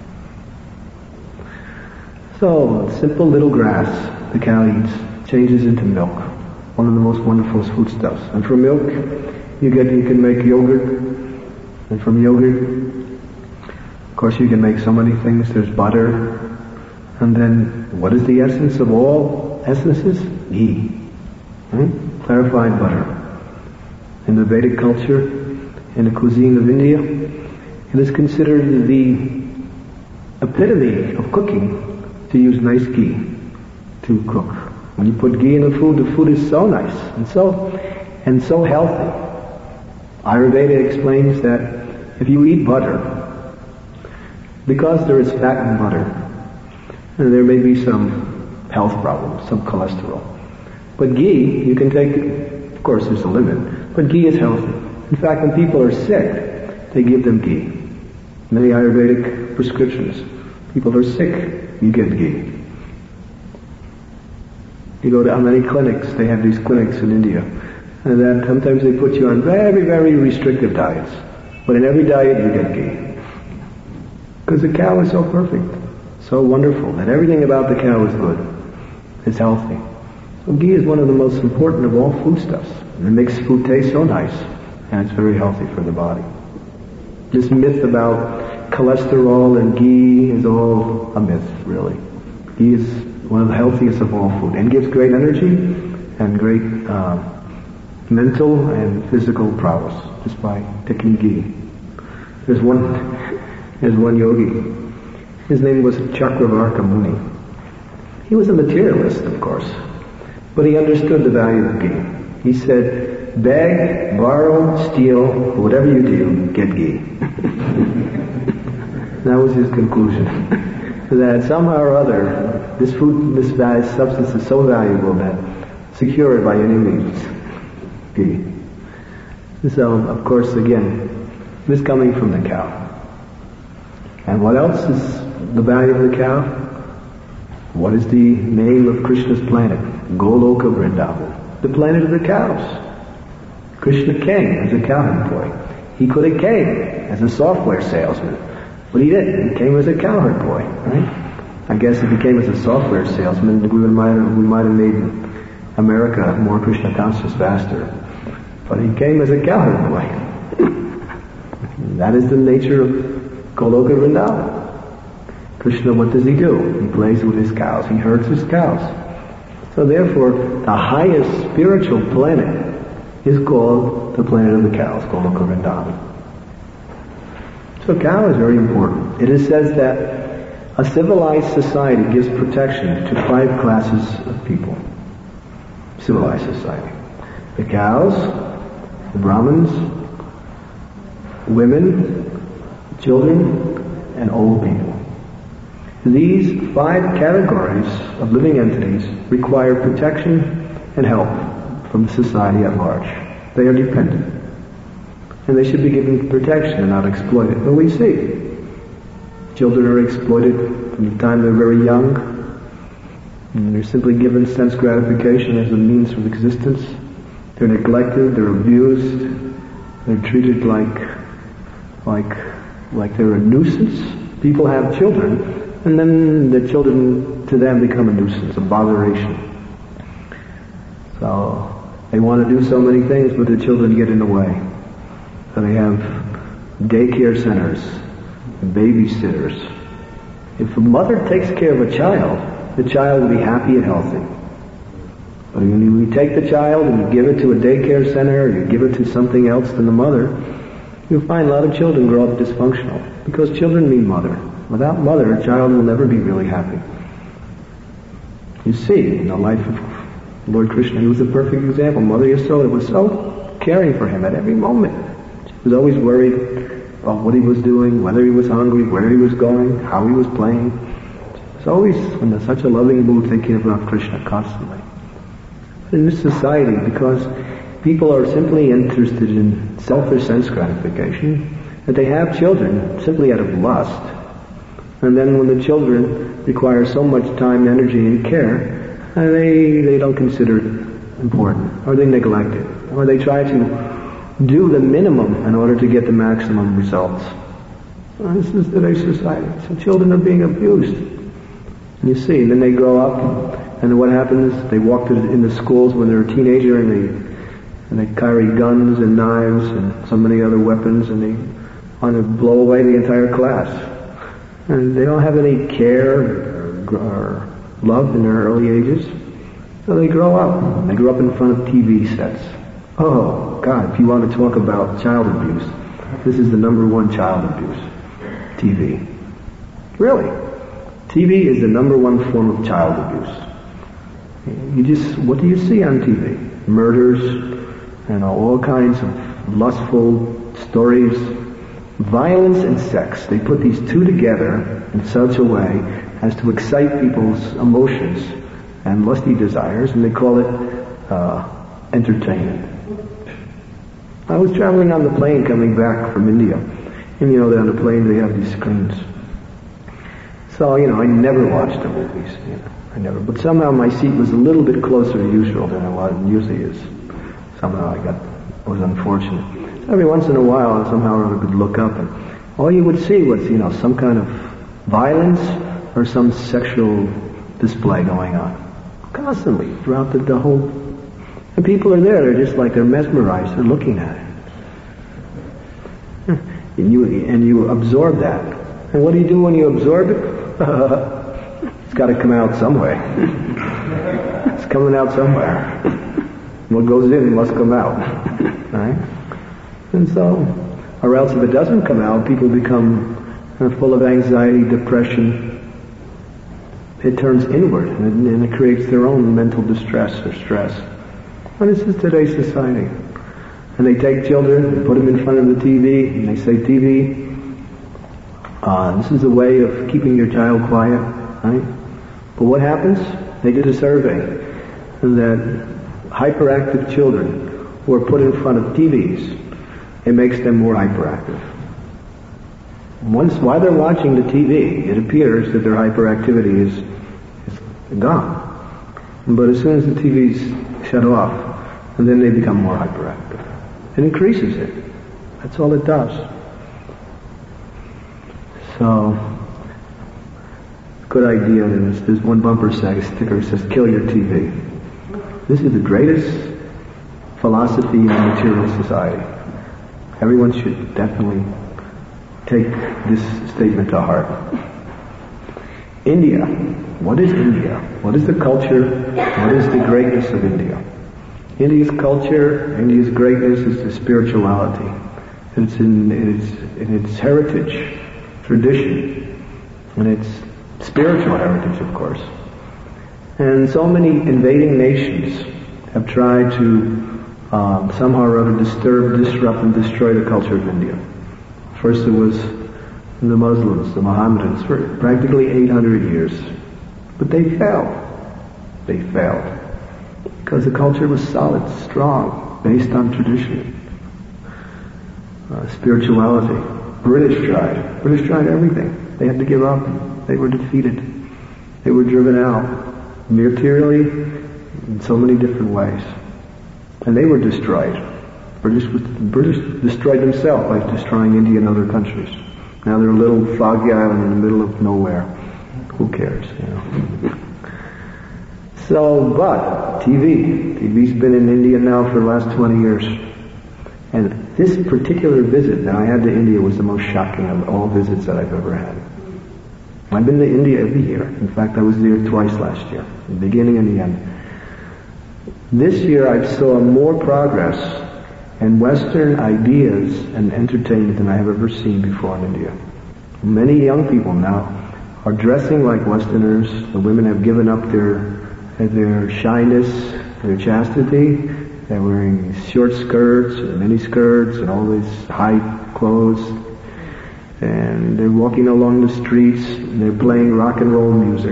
So, simple little grass the cow eats changes into milk, one of the most wonderful foodstuffs. And from milk, you get you can make yogurt, and from yogurt, of course, you can make so many things. There's butter, and then what is the essence of all essences? Ghee, right? Clarified butter. In the Vedic culture, in the cuisine of India, it is considered the epitome of cooking to use nice ghee to cook. When you put ghee in the food, the food is so nice and so and so healthy. Ayurveda explains that if you eat butter, because there is fat in butter, and there may be some health problems, some cholesterol. But ghee, you can take, of course there's a limit, but ghee is healthy. In fact, when people are sick, they give them ghee. Many Ayurvedic prescriptions. People are sick, you get ghee. You go to many clinics, they have these clinics in India, and then sometimes they put you on very, very restrictive diets. But in every diet you get ghee. Because the cow is so perfect, so wonderful, that everything about the cow is good. It's healthy. So ghee is one of the most important of all foodstuffs. And it makes food taste so nice, and it's very healthy for the body. This myth about cholesterol and ghee is all a myth, really. Ghee is one of the healthiest of all food, and gives great energy and great uh, mental and physical prowess just by taking ghee. There's one, there's one yogi His name was Chakravarka Muni. He was a materialist, of course, but he understood the value of ghee. He said, beg, borrow, steal, whatever you do, get ghee. That was his conclusion. That somehow or other, this food, this value, substance is so valuable that secure it by any means. Ghee. So, of course, again, this coming from the cow. And what else is the value of the cow? What is the name of Krishna's planet? Goloka Vrindavan. The planet of the cows. Krishna came as a cowherd boy. He could have came as a software salesman, but he didn't. He came as a cowherd boy, right? I guess if he came as a software salesman, we might have, we might have made America more Krishna conscious faster. But he came as a cowherd boy. That is the nature of Goloka Vrindavan. Krishna, what does he do? He plays with his cows. He herds his cows. So therefore, the highest spiritual planet is called the planet of the cows, Goloka Vrindavan. So cow is very important. It is said that a civilized society gives protection to five classes of people. Civilized society. The cows, the Brahmins, women, children, and old people. These five categories of living entities require protection and help from society at large. They are dependent. And they should be given protection and not exploited. But we see children are exploited from the time they're very young. And they're simply given sense gratification as a means of existence. They're neglected, they're abused, they're treated like like like they're a nuisance. People have children, and then the children to them become a nuisance, a botheration. So they want to do so many things, but the children get in the way. So they have daycare centers, babysitters. If a mother takes care of a child, the child will be happy and healthy. But when you take the child and you give it to a daycare center, or you give it to something else than the mother, you'll find a lot of children grow up dysfunctional. Because children need mother. Without mother, a child will never be really happy. You see, in the life of Lord Krishna, he was a perfect example. Mother Yasoda was so caring for him at every moment. She was always worried about what he was doing, whether he was hungry, where he was going, how he was playing. She was always in such a loving mood thinking about Krishna constantly. In this society, because people are simply interested in selfish sense gratification, that they have children simply out of lust. And then when the children require so much time, energy, and care, and they, they don't consider it important, or they neglect it, or they try to do the minimum in order to get the maximum results. Well, this is today's society. So children are being abused. And you see, then they grow up, and what happens? They walk to the, in the schools when they're a teenager, and they and they carry guns and knives and so many other weapons, and they want to blow away the entire class. And they don't have any care or, or love in their early ages. So they grow up. They grow up in front of T V sets. Oh, God, if you want to talk about child abuse, this is the number one child abuse. T V. Really. T V is the number one form of child abuse. You just, what do you see on T V? Murders, and all kinds of lustful stories. Violence and sex. They put these two together in such a way as to excite people's emotions and lusty desires, and they call it uh, entertainment. I was traveling on the plane coming back from India, and you know, on the plane they have these screens. So, you know, I never watched the movies, you know, I never. But somehow my seat was a little bit closer to usual than it was, usually is. Somehow I got, it was unfortunate. Every once in a while, somehow or other, I could look up, and all you would see was, you know, some kind of violence or some sexual display going on. Constantly, throughout the, the whole... And people are there, they're just like, they're mesmerized, they're looking at it. And you, and you absorb that. And what do you do when you absorb it? It's got to come out some way. It's coming out somewhere. What goes in must come out. Right? And so, or else if it doesn't come out, people become and full of anxiety, depression, it turns inward and it, and it creates their own mental distress or stress. And this is today's society. And they take children and put them in front of the T V and they say, T V, uh, this is a way of keeping your child quiet, right? But what happens? They did a survey that hyperactive children who are put in front of T Vs, it makes them more hyperactive. Once, while they're watching the T V, it appears that their hyperactivity is, is gone. But as soon as the T V's shut off, and then they become more hyperactive. It increases it. That's all it does. So, good idea. There's, there's one bumper sticker that says, kill your T V. This is the greatest philosophy in a material society. Everyone should definitely take this statement to heart. India. What is India? What is the culture? What is the greatness of India? India's culture, India's greatness is the spirituality. It's in its, in its heritage, tradition, and its spiritual heritage, of course. And so many invading nations have tried to um, somehow or other disturb, disrupt, and destroy the culture of India. First it was the Muslims, the Mohammedans, for practically eight hundred years. But they failed. They failed. Because the culture was solid, strong, based on tradition, uh, spirituality. British tried. British tried everything. They had to give up. They were defeated. They were driven out, materially, in so many different ways. And they were destroyed. British was, British destroyed themselves by destroying India and other countries. Now they're a little foggy island in the middle of nowhere. Who cares, you know? So, but, T V. T V's been in India now for the last twenty years. And this particular visit that I had to India was the most shocking of all visits that I've ever had. I've been to India every year. In fact, I was there twice last year, the beginning and the end. This year I saw more progress and Western ideas and entertainment than I have ever seen before in India. Many young people now are dressing like Westerners. The women have given up their their shyness, their chastity. They're wearing short skirts and mini skirts and all these high clothes. And they're walking along the streets and they're playing rock and roll music.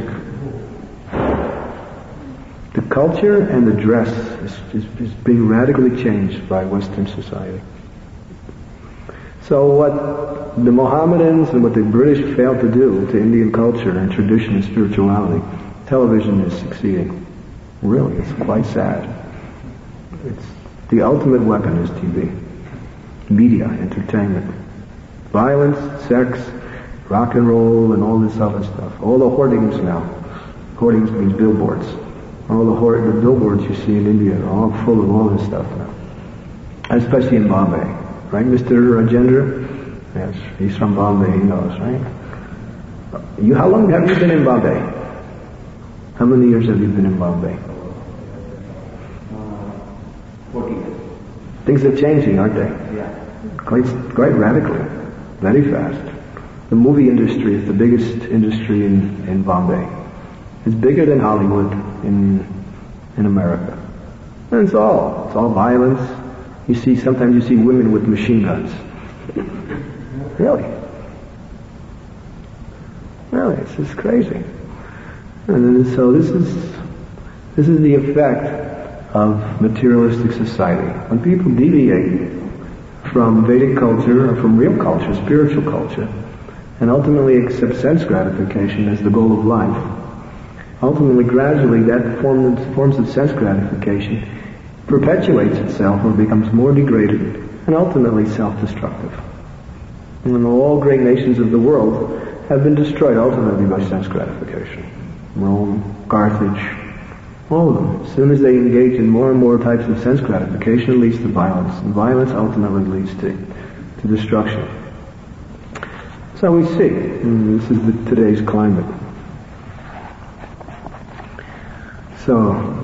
The culture and the dress is, is, is being radically changed by Western society. So what the Mohammedans and what the British failed to do to Indian culture and tradition and spirituality, television is succeeding. Really, it's quite sad. It's the ultimate weapon is T V. Media, entertainment. Violence, sex, rock and roll, and all this other stuff. All the hoardings now. Hoardings means billboards. All the, hoard, the billboards you see in India are all full of all this stuff now. Especially in Bombay. Right, Mister Rajendra? Yes, he's from Bombay, he knows, right? You, how long have you been in Bombay? How many years have you been in Bombay? Uh, forty years. Things are changing, aren't they? Yeah. Quite, quite radically. Very fast. The movie industry is the biggest industry in, in Bombay. It's bigger than Hollywood in in America. And it's all, it's all violence. You see, sometimes you see women with machine guns. Really? Really, it's just crazy. And then, so this is, this is the effect of materialistic society. When people deviate from Vedic culture or from real culture, spiritual culture, and ultimately accept sense gratification as the goal of life, ultimately, gradually, that form, forms of sense gratification perpetuates itself or becomes more degraded and ultimately self-destructive. And all great nations of the world have been destroyed ultimately by sense gratification. Rome, Carthage, all of them. As soon as they engage in more and more types of sense gratification, it leads to violence. And violence ultimately leads to, to destruction. So we see, and this is the, today's climate. So,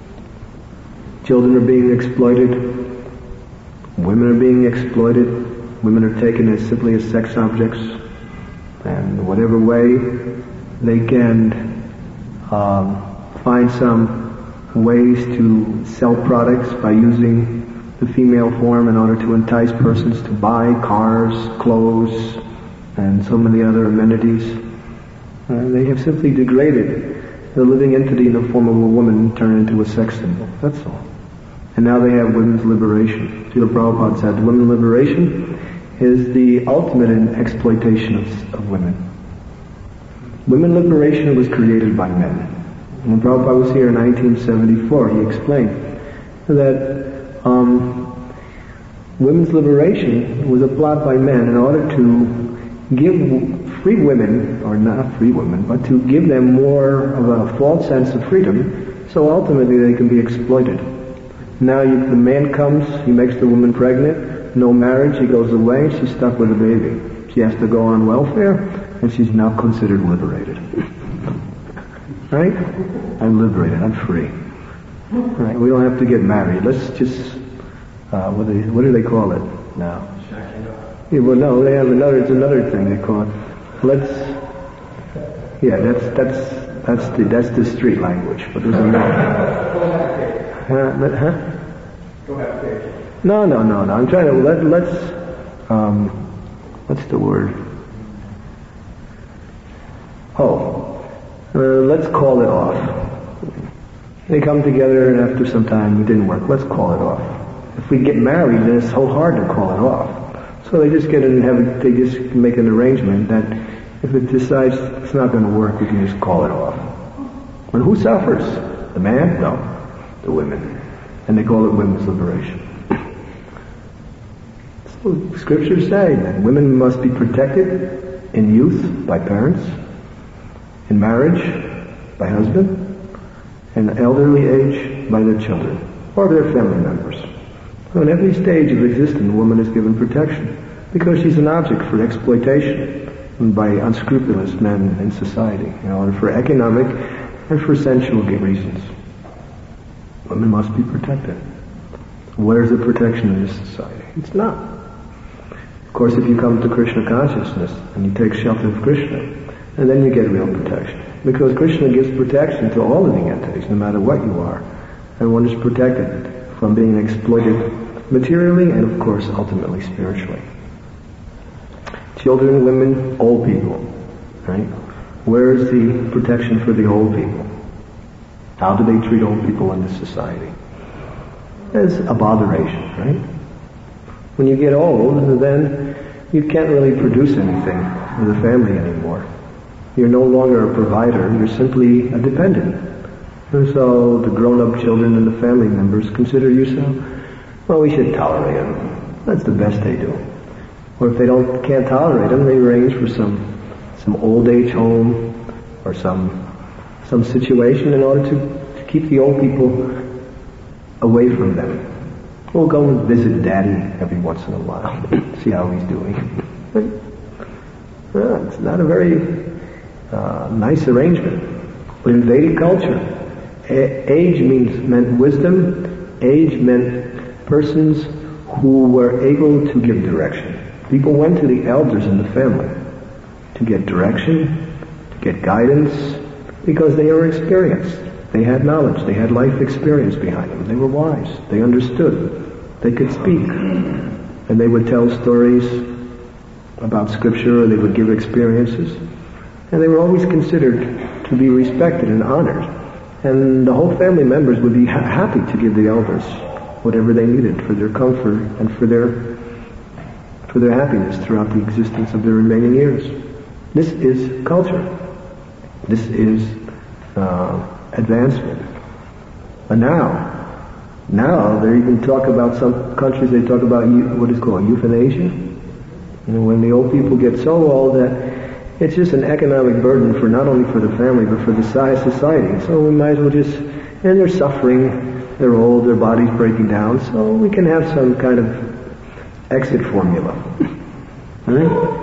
children are being exploited, women are being exploited, women are taken as simply as sex objects, and whatever way they can um, find some ways to sell products by using the female form in order to entice persons to buy cars, clothes, and so many other amenities. Uh, they have simply degraded the living entity in the form of a woman and turned into a sex symbol. That's all. And now they have women's liberation. Srila Prabhupada said women's liberation is the ultimate in exploitation of, of women. Women's liberation was created by men. When Prabhupada was here in nineteen seventy-four, he explained that um, women's liberation was a plot by men in order to give free women, or not free women, but to give them more of a false sense of freedom, so ultimately they can be exploited. Now you, the man comes, he makes the woman pregnant, no marriage, he goes away, she's stuck with a baby. She has to go on welfare, and she's now considered liberated. Right? I'm liberated, I'm free. Right? We don't have to get married. Let's just, uh, what, do they, what do they call it now? Yeah, well, no, they have another, it's another thing they call it. Let's, yeah, that's, that's, that's the, that's the street language, but there's another. Huh? Huh? No, no, no, no. I'm trying to, let, let's, um, what's the word? Oh, uh, let's call it off. They come together and after some time it didn't work. Let's call it off. If we get married, then it's so hard to call it off. So they just get in and have, they just make an arrangement that if it decides it's not going to work, we can just call it off. And who suffers? The man? No. The women. And they call it women's liberation. So scriptures say that women must be protected in youth by parents, in marriage by husband, in elderly age by their children, or their family members. So in every stage of existence, a woman is given protection because she's an object for exploitation by unscrupulous men in society, in order for economic and for sensual reasons. Women must be protected. Where's the protection in this society? It's not. Of course, if you come to Krishna consciousness and you take shelter of Krishna, and then you get real protection. Because Krishna gives protection to all living entities, no matter what you are. And one is protected from being exploited materially and, of course, ultimately spiritually. Children, women, old people, right? Where is the protection for the old people? How do they treat old people in this society? As a botheration, right? When you get old, then you can't really produce anything for the family anymore. You're no longer a provider, you're simply a dependent. And so the grown-up children and the family members consider you so, well, we should tolerate them. That's the best they do. Or if they don't can't tolerate them, they arrange for some some old age home or some some situation in order to, to keep the old people away from them. We'll go and visit Daddy every once in a while, see how he's doing. Well, it's not a very uh, nice arrangement. But in Vedic culture, a- age means meant wisdom. Age meant persons who were able to give direction. People went to the elders in the family to get direction, to get guidance, because they were experienced. They had knowledge. They had life experience behind them. They were wise. They understood. They could speak. And they would tell stories about scripture, or they would give experiences. And they were always considered to be respected and honored. And the whole family members would be ha- happy to give the elders whatever they needed for their comfort and for their for their happiness throughout the existence of their remaining years. This is culture. This is uh, advancement. And now, now they even talk about, some countries they talk about what is called euthanasia. You know, when the old people get so old that it's just an economic burden for not only for the family but for the society. So we might as well just, and they're suffering, they're old, their body's breaking down, so we can have some kind of exit formula. Right?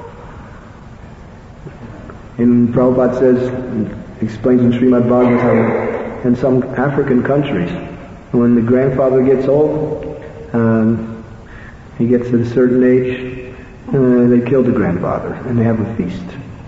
And Prabhupada says, explains in Srimad Bhagavatam, in some African countries, when the grandfather gets old, um, he gets to a certain age, Uh, they kill the grandfather, and they have a feast.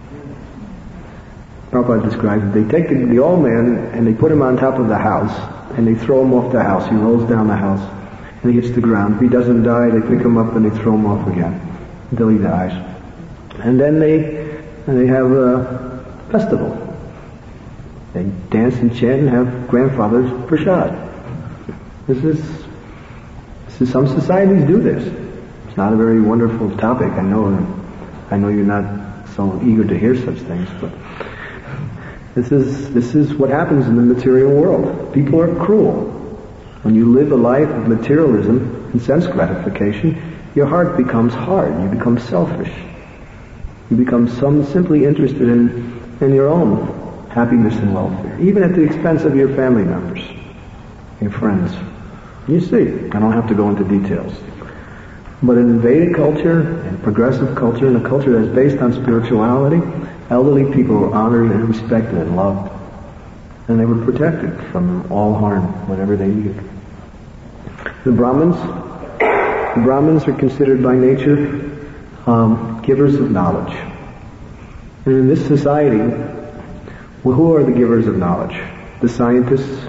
Prabhupada describes it. They take the, the old man, and they put him on top of the house, and they throw him off the house. He rolls down the house, and he hits the ground. If he doesn't die, they pick him up and they throw him off again until he dies. And then they and they have a festival. They dance and chant and have grandfather's prasad. This is, this is, some societies do this. It's not a very wonderful topic. I know, I know you're not so eager to hear such things, but this is, this is what happens in the material world. People are cruel. When you live a life of materialism and sense gratification, your heart becomes hard. You become selfish. You become some simply interested in, in your own happiness and welfare, even at the expense of your family members, your friends. You see, I don't have to go into details. But in Vedic culture and progressive culture, and a culture that's based on spirituality, elderly people were honored and respected and loved. And they were protected from all harm whenever they needed. The Brahmins, the Brahmins are considered by nature um, givers of knowledge. And in this society, well, who are the givers of knowledge? The scientists,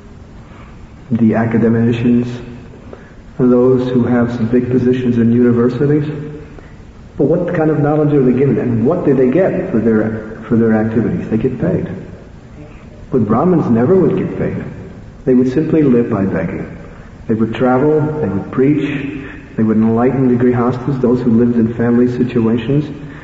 the academicians, and those who have some big positions in universities. But what kind of knowledge are they given, and what do they get for their for their activities? They get paid. But Brahmins never would get paid. They would simply live by begging. They would travel, they would preach, they would enlighten the grihastas, those who lived in family situations,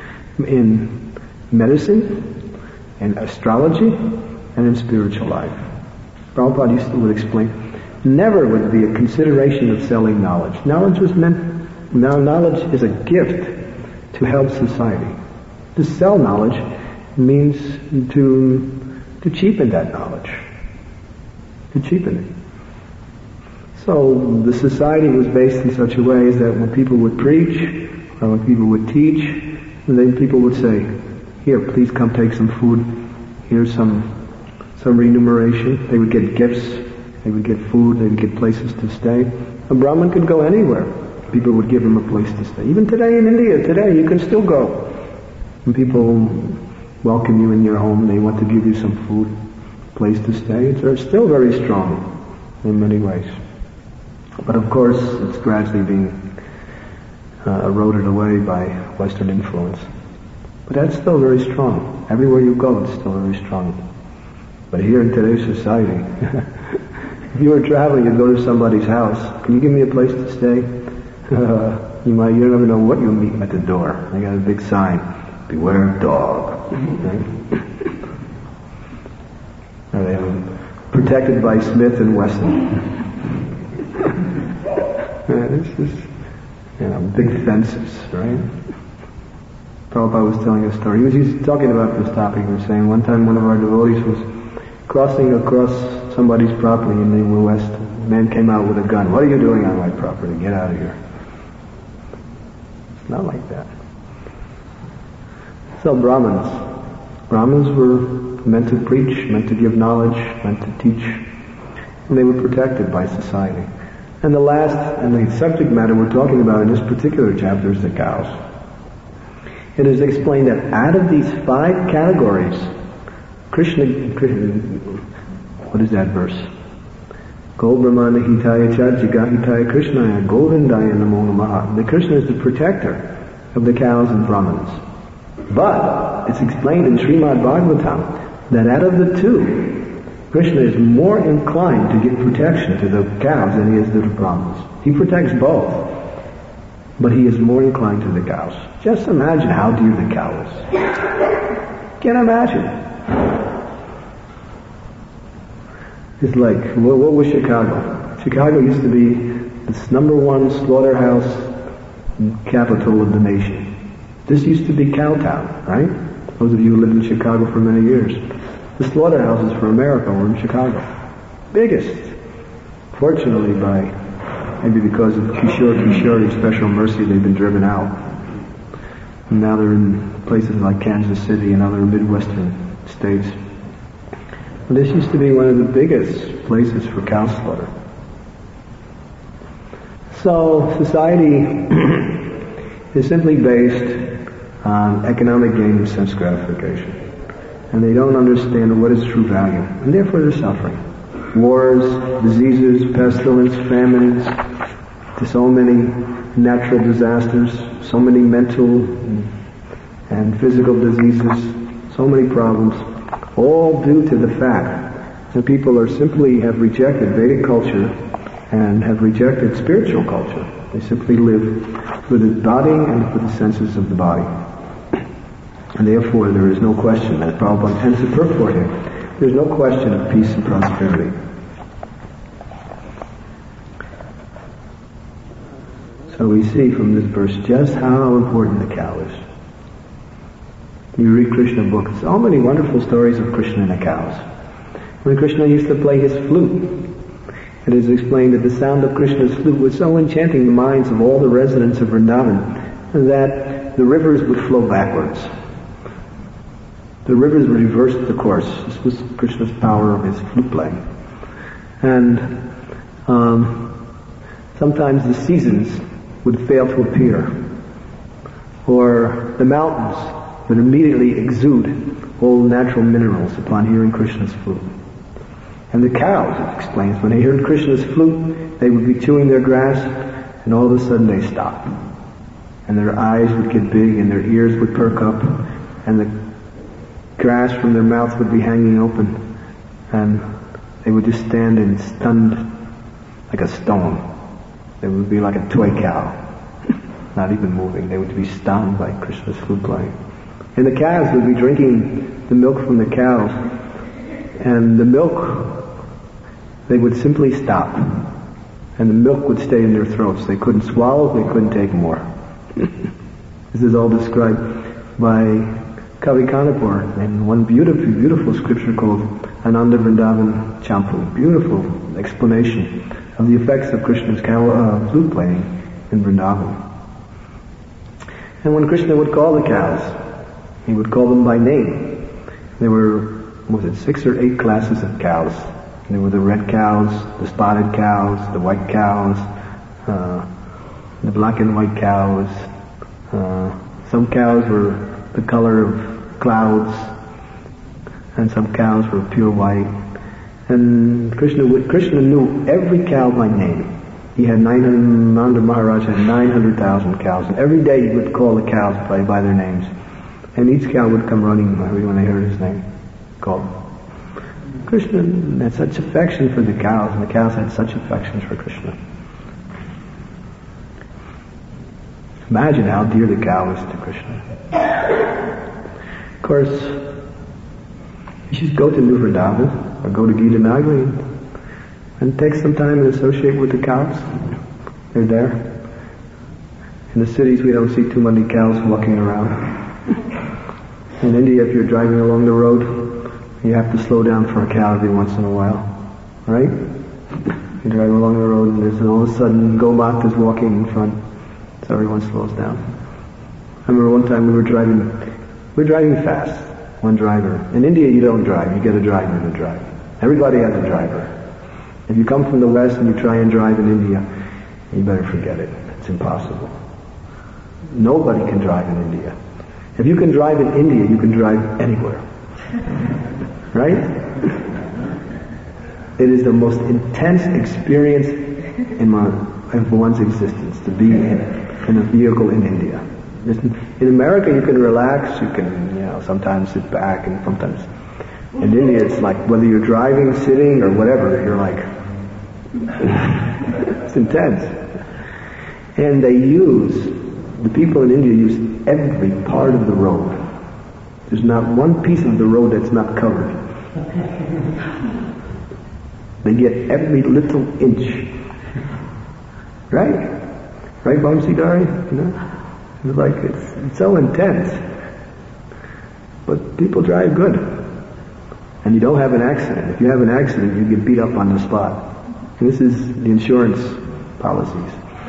in medicine, in astrology, and in spiritual life. Prabhupada used to would explain, never would be a consideration of selling knowledge. Knowledge was meant, now knowledge is a gift to help society. To sell knowledge means to, to cheapen that knowledge. To cheapen it. So the society was based in such a way as that when people would preach, or when people would teach, then people would say, here, please come take some food. Here's some some remuneration. They would get gifts. They would get food. They would get places to stay. A Brahmin could go anywhere. People would give him a place to stay. Even today in India, today you can still go. When people welcome you in your home, they want to give you some food, place to stay. It's still very strong in many ways. But of course, it's gradually being uh, eroded away by Western influence. But that's still very strong. Everywhere you go, it's still very strong. But here in today's society, if you were traveling, you'd go to somebody's house. Can you give me a place to stay? Uh, you might, you never know what you'll meet at the door. They got a big sign, beware of dog. Right? Or they have them protected by Smith and Wesson. Yeah, this is, you know, big fences, right? Prabhupada was telling a story. He was, he was talking about this topic. He was saying one time one of our devotees was crossing across somebody's property in the West. A man came out with a gun. What are you doing on my property? Get out of here. It's not like that. So Brahmins. Brahmins were meant to preach, meant to give knowledge, meant to teach. And they were protected by society. And the last, and the subject matter we're talking about in this particular chapter is the cows. It is explained that out of these five categories, Krishna, Krishna what is that verse? Go Brahmana Hitaya Cha Jigahitaya Krishnaya Govindaya Namo Namaha. The Krishna is the protector of the cows and Brahmins. But it's explained in Srimad Bhagavatam that out of the two, Krishna is more inclined to give protection to the cows than he is to the Brahmins. He protects both, but he is more inclined to the cows. Just imagine how dear the cow is. Can't imagine. It's like, what, what was Chicago? Chicago used to be the number one slaughterhouse capital of the nation. This used to be Cowtown, right? Those of you who lived in Chicago for many years. The slaughterhouses for America were in Chicago. Biggest. Fortunately, by maybe because of Kishore Kishore's special mercy, they've been driven out. And now they're in places like Kansas City and other Midwestern states. And this used to be one of the biggest places for cow slaughter. So society is simply based on economic gain and sense gratification. And they don't understand what is true value. And therefore they're suffering. Wars, diseases, pestilence, famines, so many natural disasters, so many mental and physical diseases, so many problems, all due to the fact that people are simply have rejected Vedic culture and have rejected spiritual culture. They simply live for the body and for the senses of the body. And therefore there is no question, as Prabhupada intends to purport here, there's no question of peace and prosperity. So we see from this verse just how important the cow is. You read Krishna books, so many wonderful stories of Krishna and the cows. When Krishna used to play his flute, it is explained that the sound of Krishna's flute was so enchanting the minds of all the residents of Vrindavan that the rivers would flow backwards. The rivers reversed the course. This was Krishna's power of his flute playing. And um, sometimes the seasons would fail to appear, or the mountains would immediately exude all natural minerals upon hearing Krishna's flute. And the cows, it explains, when they heard Krishna's flute, they would be chewing their grass, and all of a sudden they stop. And their eyes would get big, and their ears would perk up, and the grass from their mouths would be hanging open, and they would just stand in stunned like a stone. They would be like a toy cow, not even moving. They would be stunned by Krishna's flute playing. And the calves would be drinking the milk from the cows, and the milk, they would simply stop, and the milk would stay in their throats. They couldn't swallow, they couldn't take more. This is all described by Kavi Kanapur in one beautiful, beautiful scripture called Ananda Vrindavan Champu. Beautiful explanation of the effects of Krishna's cow, uh, flute playing in Vrindavan. And when Krishna would call the cows, he would call them by name. There were, was it six or eight classes of cows? There were the red cows, the spotted cows, the white cows, uh, the black and white cows. Uh, some cows were the color of clouds, and some cows were pure white. And Krishna would, Krishna knew every cow by name. He had nine hundred, Nanda Maharaj had nine hundred thousand cows, and every day he would call the cows by, by their names. And each cow would come running when they heard his name called. Krishna had such affection for the cows, and the cows had such affections for Krishna. Imagine how dear the cow is to Krishna. Of course, you should go to New Vrindavan, or go to Gita Nagari, and take some time and associate with the cows. They're there. In the cities we don't see too many cows walking around. In India, if you're driving along the road, you have to slow down for a cow every once in a while. Right? You drive along the road and there's all of a sudden Gomat is walking in front. So everyone slows down. I remember one time we were driving, we were driving fast, one driver. In India you don't drive, you get a driver to drive. Everybody has a driver. If you come from the West and you try and drive in India, you better forget it. It's impossible. Nobody can drive in India. If you can drive in India, you can drive anywhere. Right? It is the most intense experience in, my, in one's existence to be in, in a vehicle in India. In America you can relax, you can, you know, sometimes sit back, and sometimes in India it's like whether you're driving, sitting, or whatever, you're like, it's intense. And they use, the people in India use every part of the road. There's not one piece of the road that's not covered. They get every little inch. Right? Right, Bamsidari? You know? It's like, it's, it's so intense. But people drive good. And you don't have an accident. If you have an accident, you get beat up on the spot. And this is the insurance policies.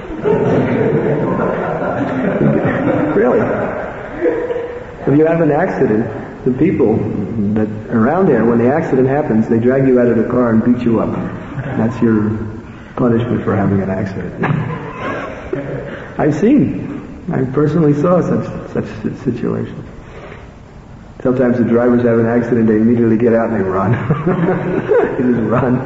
Really. If you have an accident, the people that are around there, when the accident happens, they drag you out of the car and beat you up. That's your punishment for having an accident. I've seen. I personally saw such such situations. Sometimes the drivers have an accident, they immediately get out and they run. They just run.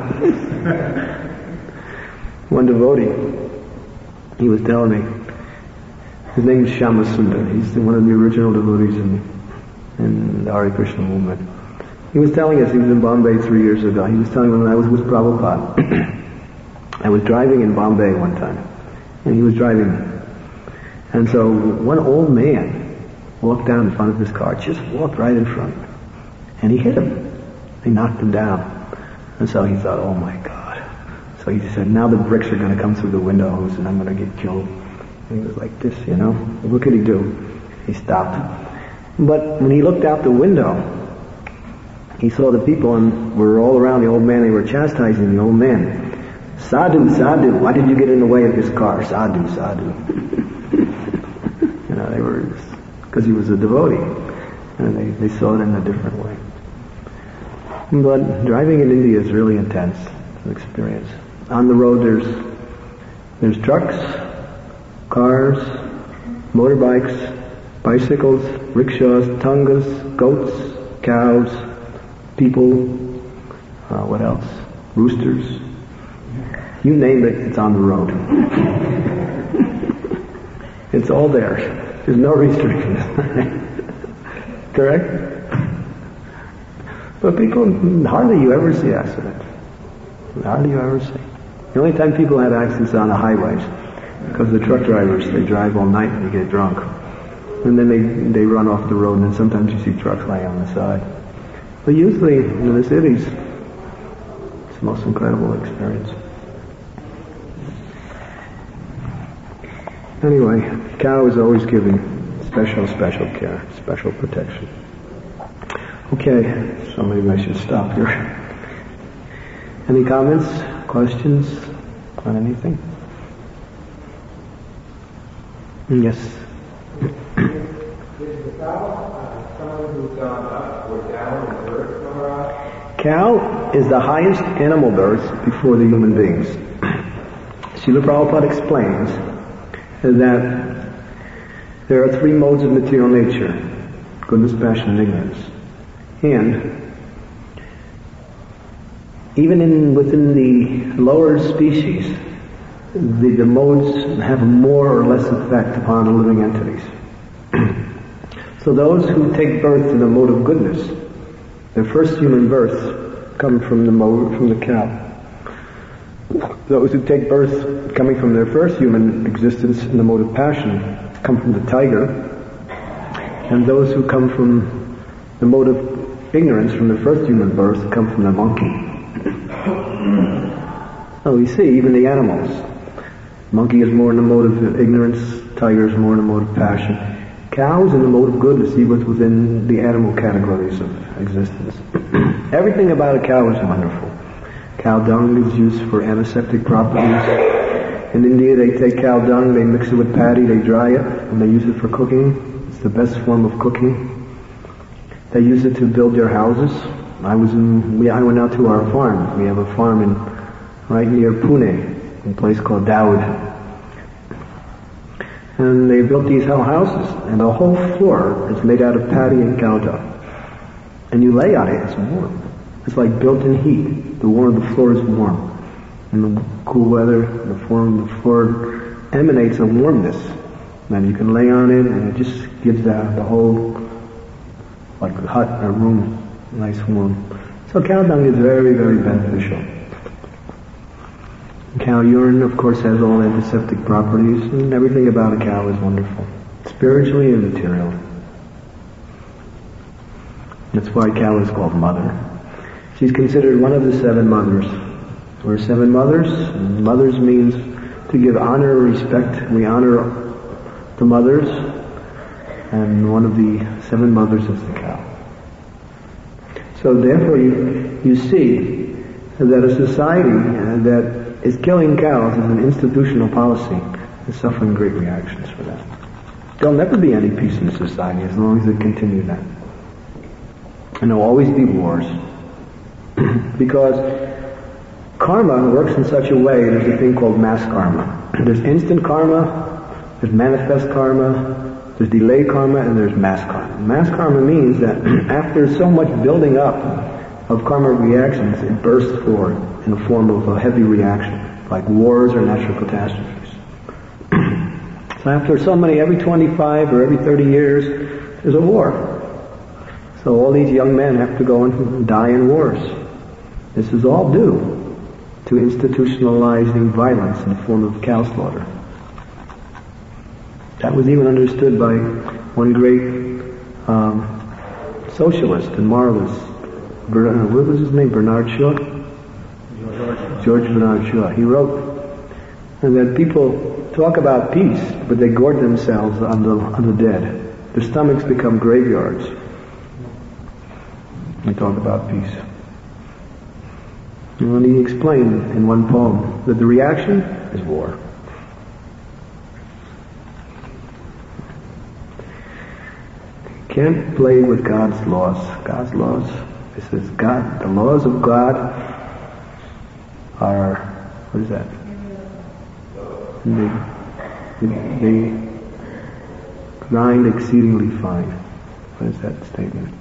One devotee, he was telling me, his name is Shyamasundar. He's one of the original devotees in, in the Hare Krishna movement. He was telling us, he was in Bombay three years ago, he was telling me when I was with Prabhupada, I was driving in Bombay one time, and he was driving. And so one old man walked down in front of his car, just walked right in front. And he hit him. He knocked him down. And so he thought, oh my God. So he said, now the bricks are going to come through the windows and I'm going to get killed. And he was like this, you know. What could he do? He stopped. But when he looked out the window, he saw the people and were all around the old man. They were chastising the old man. Sadhu, sadhu, why did you get in the way of his car? Sadhu, sadhu. You know, they were, because he was a devotee. And they, they saw it in a different way. But driving in India is really intense. It's an experience. On the road there's, there's trucks, cars, motorbikes, bicycles, rickshaws, tangas, goats, cows, people, uh, what else? Roosters. You name it, it's on the road. It's all there. There's no restrictions. Correct? But people, hardly you ever see accidents. Hardly you ever see. The only time people have accidents on the highways, because the truck drivers, they drive all night and they get drunk. And then they, they run off the road, and then sometimes you see trucks lying on the side. But usually, in the cities, it's the most incredible experience. Anyway, cow is always giving special, special care, special protection. Okay, so maybe I should stop here. Any comments, questions on anything? Yes. Is the cow uh, someone who's gone up or down in birth, Maharaj? Cow is the highest animal birth before the human beings. Srila Prabhupada explains that there are three modes of material nature: goodness, passion, and ignorance. And even in within the lower species, the, the modes have more or less effect upon the living entities. So those who take birth in the mode of goodness, their first human birth come from the mode from the cow. Those who take birth coming from their first human existence in the mode of passion come from the tiger, and those who come from the mode of ignorance from the first human birth come from the monkey. So we see even the animals. Monkey is more in the mode of ignorance, tiger is more in the mode of passion. Cows in the mode of goodness, even within the animal categories of existence. Everything about a cow is wonderful. Cow dung is used for antiseptic properties. In India they take cow dung, they mix it with paddy, they dry it, and they use it for cooking. It's the best form of cooking. They use it to build their houses. I was in, we, I went out to our farm. We have a farm in, right near Pune, in a place called Daud. And they built these whole houses, and the whole floor is made out of paddy and cow dung. And you lay on it, it's warm. It's like built-in heat. The warm, the floor is warm. In the cool weather, the floor, the floor emanates a warmness. And you can lay on it, and it just gives the, the whole, like a hut, a room, nice warm. So cow dung is very, very beneficial. Cow urine, of course, has all antiseptic properties, and everything about a cow is wonderful, spiritually and materially. That's why cow is called mother. She's considered one of the seven mothers. We're seven mothers, and mothers means to give honor or respect. We honor the mothers, and one of the seven mothers is the cow. So therefore you, you see that a society uh, that is killing cows as an institutional policy is suffering great reactions for that. There'll never be any peace in society as long as they continue that. And there'll always be wars. Because karma works in such a way, there's a thing called mass karma. There's instant karma, There's manifest karma, there's delay karma, and there's mass karma. Mass karma means that after so much building up of karma reactions, it bursts forth in the form of a heavy reaction, like wars or natural catastrophes. So after so many, every twenty-five or every thirty years, there's a war. So all these young men have to go and die in wars. This is all due to institutionalizing violence in the form of cow slaughter. That was even understood by one great um, socialist and moralist. Bernard, what was his name? Bernard Shaw? George Bernard Shaw. He wrote that people talk about peace, but they gorge themselves on the, on the dead. Their stomachs become graveyards. They talk about peace. And he explained in one poem that the reaction is war. Can't play with God's laws. God's laws. It says God, the laws of God are, what is that? They, they grind exceedingly fine. What is that statement?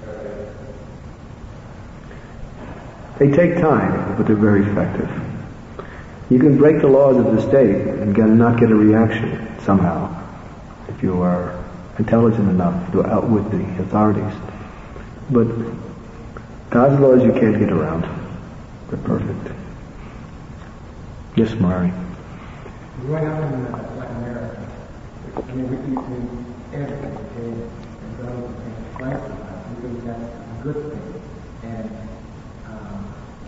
They take time, but they're very effective. You can break the laws of the state and get, not get a reaction somehow if you are intelligent enough to outwit the authorities. But God's laws you can't get around. They're perfect. Yes, Mari. Growing up in Latin America, I mean, we eat meat every day and go and fight for that. We think that's a good thing. And um,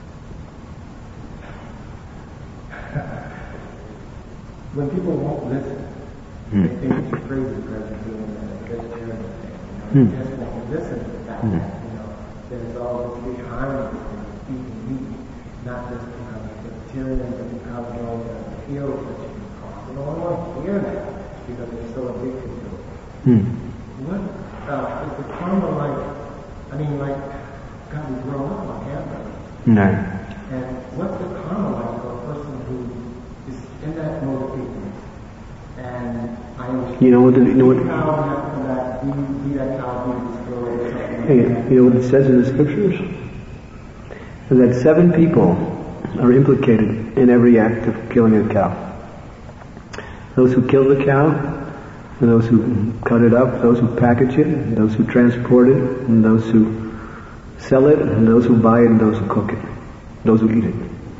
when people won't listen, mm. they think it's crazy because you're doing a vegetarian thing. You know, mm. they just won't listen to that. Mm. You know, there's all this big harm in eating meat, not just because it's vegetarian, but because of all the ills that you can cause. You don't want to hear that because it's so addicted to it. Mm. What uh, is the karma like? I mean, like, God, we grow up on camera. No. And what's the karma like for a person who is in that mode of ignorance? And I understand. You know what? The, you know what? Cow have to come back, be, be that cow, be destroyed, or something like Hey, that. you know what it says in the scriptures? That seven people are implicated in every act of killing a cow. Those who kill the cow, and those who cut it up, those who package it, and those who transport it, and those who sell it, and those who buy it, and those who cook it, those who eat it.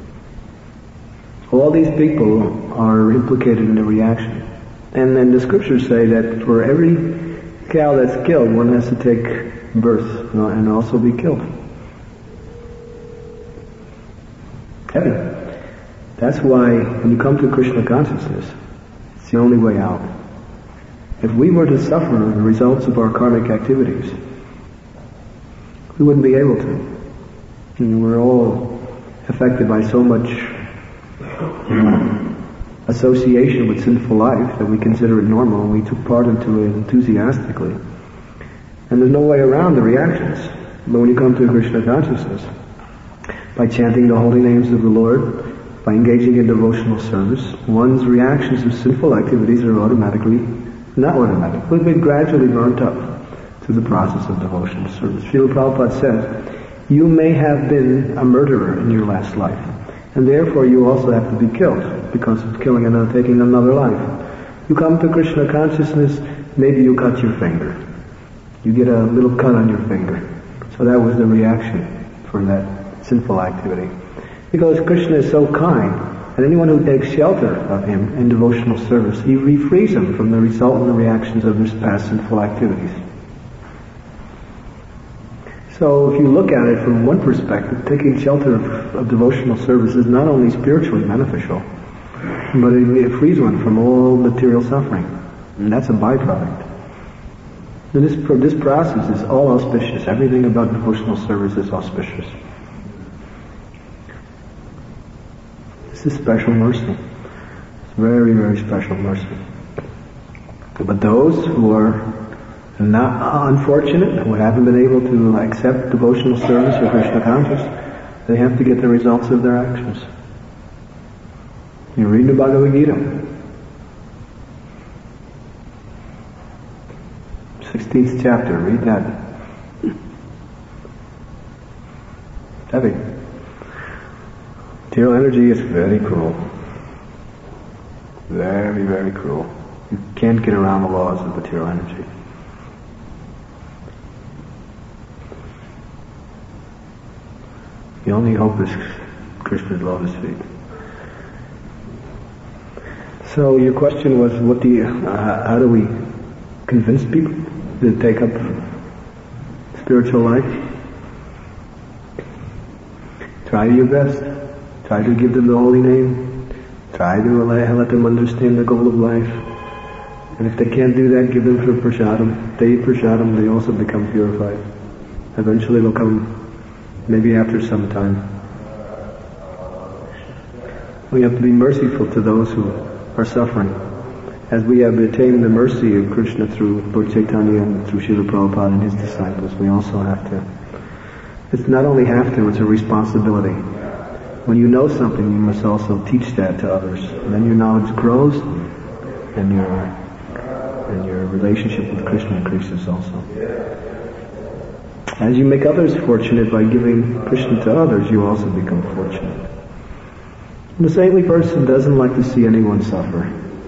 All these people are implicated in the reaction. And then the scriptures say that for every cow that's killed, one has to take birth and also be killed. Heavy. That's why when you come to Krishna consciousness, it's the only way out. If we were to suffer the results of our karmic activities, we wouldn't be able to. And we're all affected by so much you know, association with sinful life that we consider it normal and we took part into it enthusiastically. And there's no way around the reactions. But when you come to Krishna consciousness, by chanting the holy names of the Lord, by engaging in devotional service, one's reactions of sinful activities are automatically, not automatic, but they're gradually burnt up through the process of devotional service. Srila Prabhupada says, you may have been a murderer in your last life, and therefore you also have to be killed because of killing another, taking another life. You come to Krishna consciousness, maybe you cut your finger. You get a little cut on your finger. So that was the reaction for that sinful activity. Because Krishna is so kind, and anyone who takes shelter of him in devotional service, he refrees him from the resultant reactions of his past sinful activities. So if you look at it from one perspective, taking shelter of, of devotional service is not only spiritually beneficial, but it, it frees one from all material suffering. And that's a byproduct. And this, this process is all auspicious. Everything about devotional service is auspicious. This is special mercy. It's very, very special mercy. But those who are not unfortunate, who haven't been able to accept devotional service or Krishna consciousness, they have to get the results of their actions. You read the Bhagavad Gita. sixteenth chapter, read that. Heavy. Material energy is very cruel. Very, very cruel. You can't get around the laws of material energy. The only hope is Krishna's lotus feet. So your question was, what do you, uh, how do we convince people to take up spiritual life? Try your best. Try to give them the holy name. Try to let them understand the goal of life. And if they can't do that, give them for prasadam. If they eat prasadam, they also become purified. Eventually they'll come, maybe after some time. We have to be merciful to those who are suffering. As we have attained the mercy of Krishna through Lord Chaitanya and through Srila Prabhupada and his disciples, we also have to. It's not only have to, it's a responsibility. When you know something, you must also teach that to others. And then your knowledge grows, and your and your relationship with Krishna increases also. As you make others fortunate by giving Krishna to others, you also become fortunate. And the saintly person doesn't like to see anyone suffer.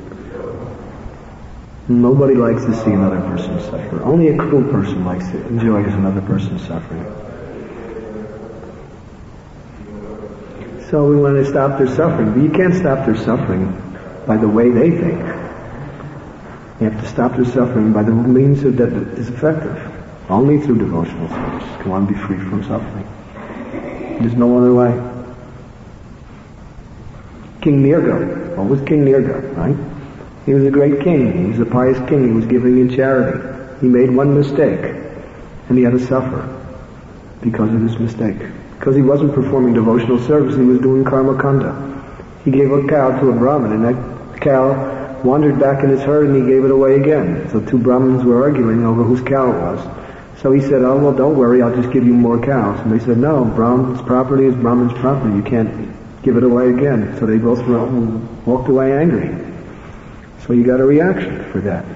Nobody likes to see another person suffer. Only a cruel person likes to enjoy another person suffering. So we want to stop their suffering, but you can't stop their suffering by the way they think. You have to stop their suffering by the means that is effective. Only through devotional service can one be free from suffering. There's no other way. King Nirga. What was King Nirga, right? He was a great king. He was a pious king. He was giving in charity. He made one mistake, and he had to suffer because of his mistake. Because he wasn't performing devotional service, he was doing karma kanda. He gave a cow to a Brahmin, and that cow wandered back in his herd, and he gave it away again. So two Brahmins were arguing over whose cow it was. So he said, oh, well, don't worry, I'll just give you more cows. And they said, no, Brahman's property is Brahman's property. You can't give it away again. So they both walked away angry. So you got a reaction for that.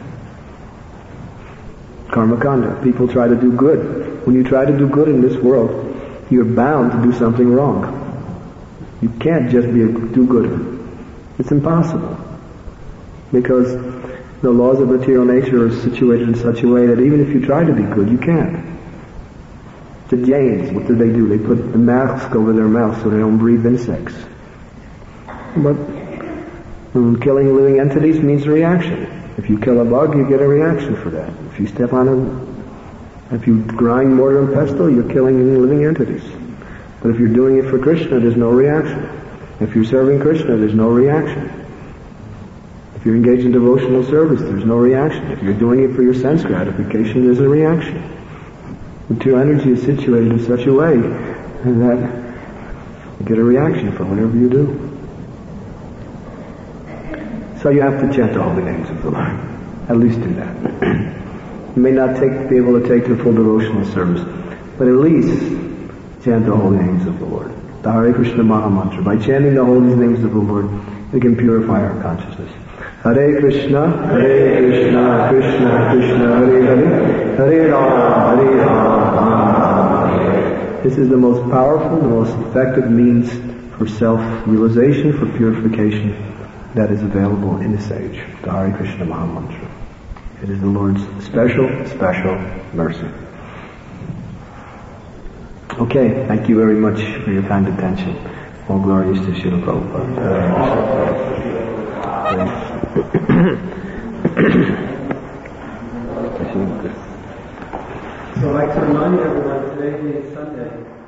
Karma kanda. People try to do good. When you try to do good in this world, you're bound to do something wrong. You can't just be a do-gooder. It's impossible. Because the laws of material nature are situated in such a way that even if you try to be good, you can't. The Jains, what do they do? They put the mask over their mouth so they don't breathe insects. But um, killing living entities means a reaction. If you kill a bug, you get a reaction for that. If you step on a If you grind mortar and pestle, you're killing living entities. But if you're doing it for Krishna, there's no reaction. If you're serving Krishna, there's no reaction. If you're engaged in devotional service, there's no reaction. If you're doing it for your sense gratification, there's a reaction. Material energy is situated in such a way that you get a reaction from whatever you do. So you have to chant the holy names of the Lord. At least do that. You may not take, be able to take the full devotional service, but at least chant the holy names of the Lord. The Hare Krishna Maha Mantra. By chanting the holy names of the Lord, we can purify our consciousness. Hare Krishna, Hare Krishna, Krishna Krishna, Hare Hare, Hare Rama, Hare Rama. This is the most powerful, the most effective means for self-realization, for purification that is available in this age. The Hare Krishna Maha Mantra. It is the Lord's special, special mercy. Okay, thank you very much for your kind attention. All glories to Srila Prabhupada. So I'd like to remind everyone, today being Sunday,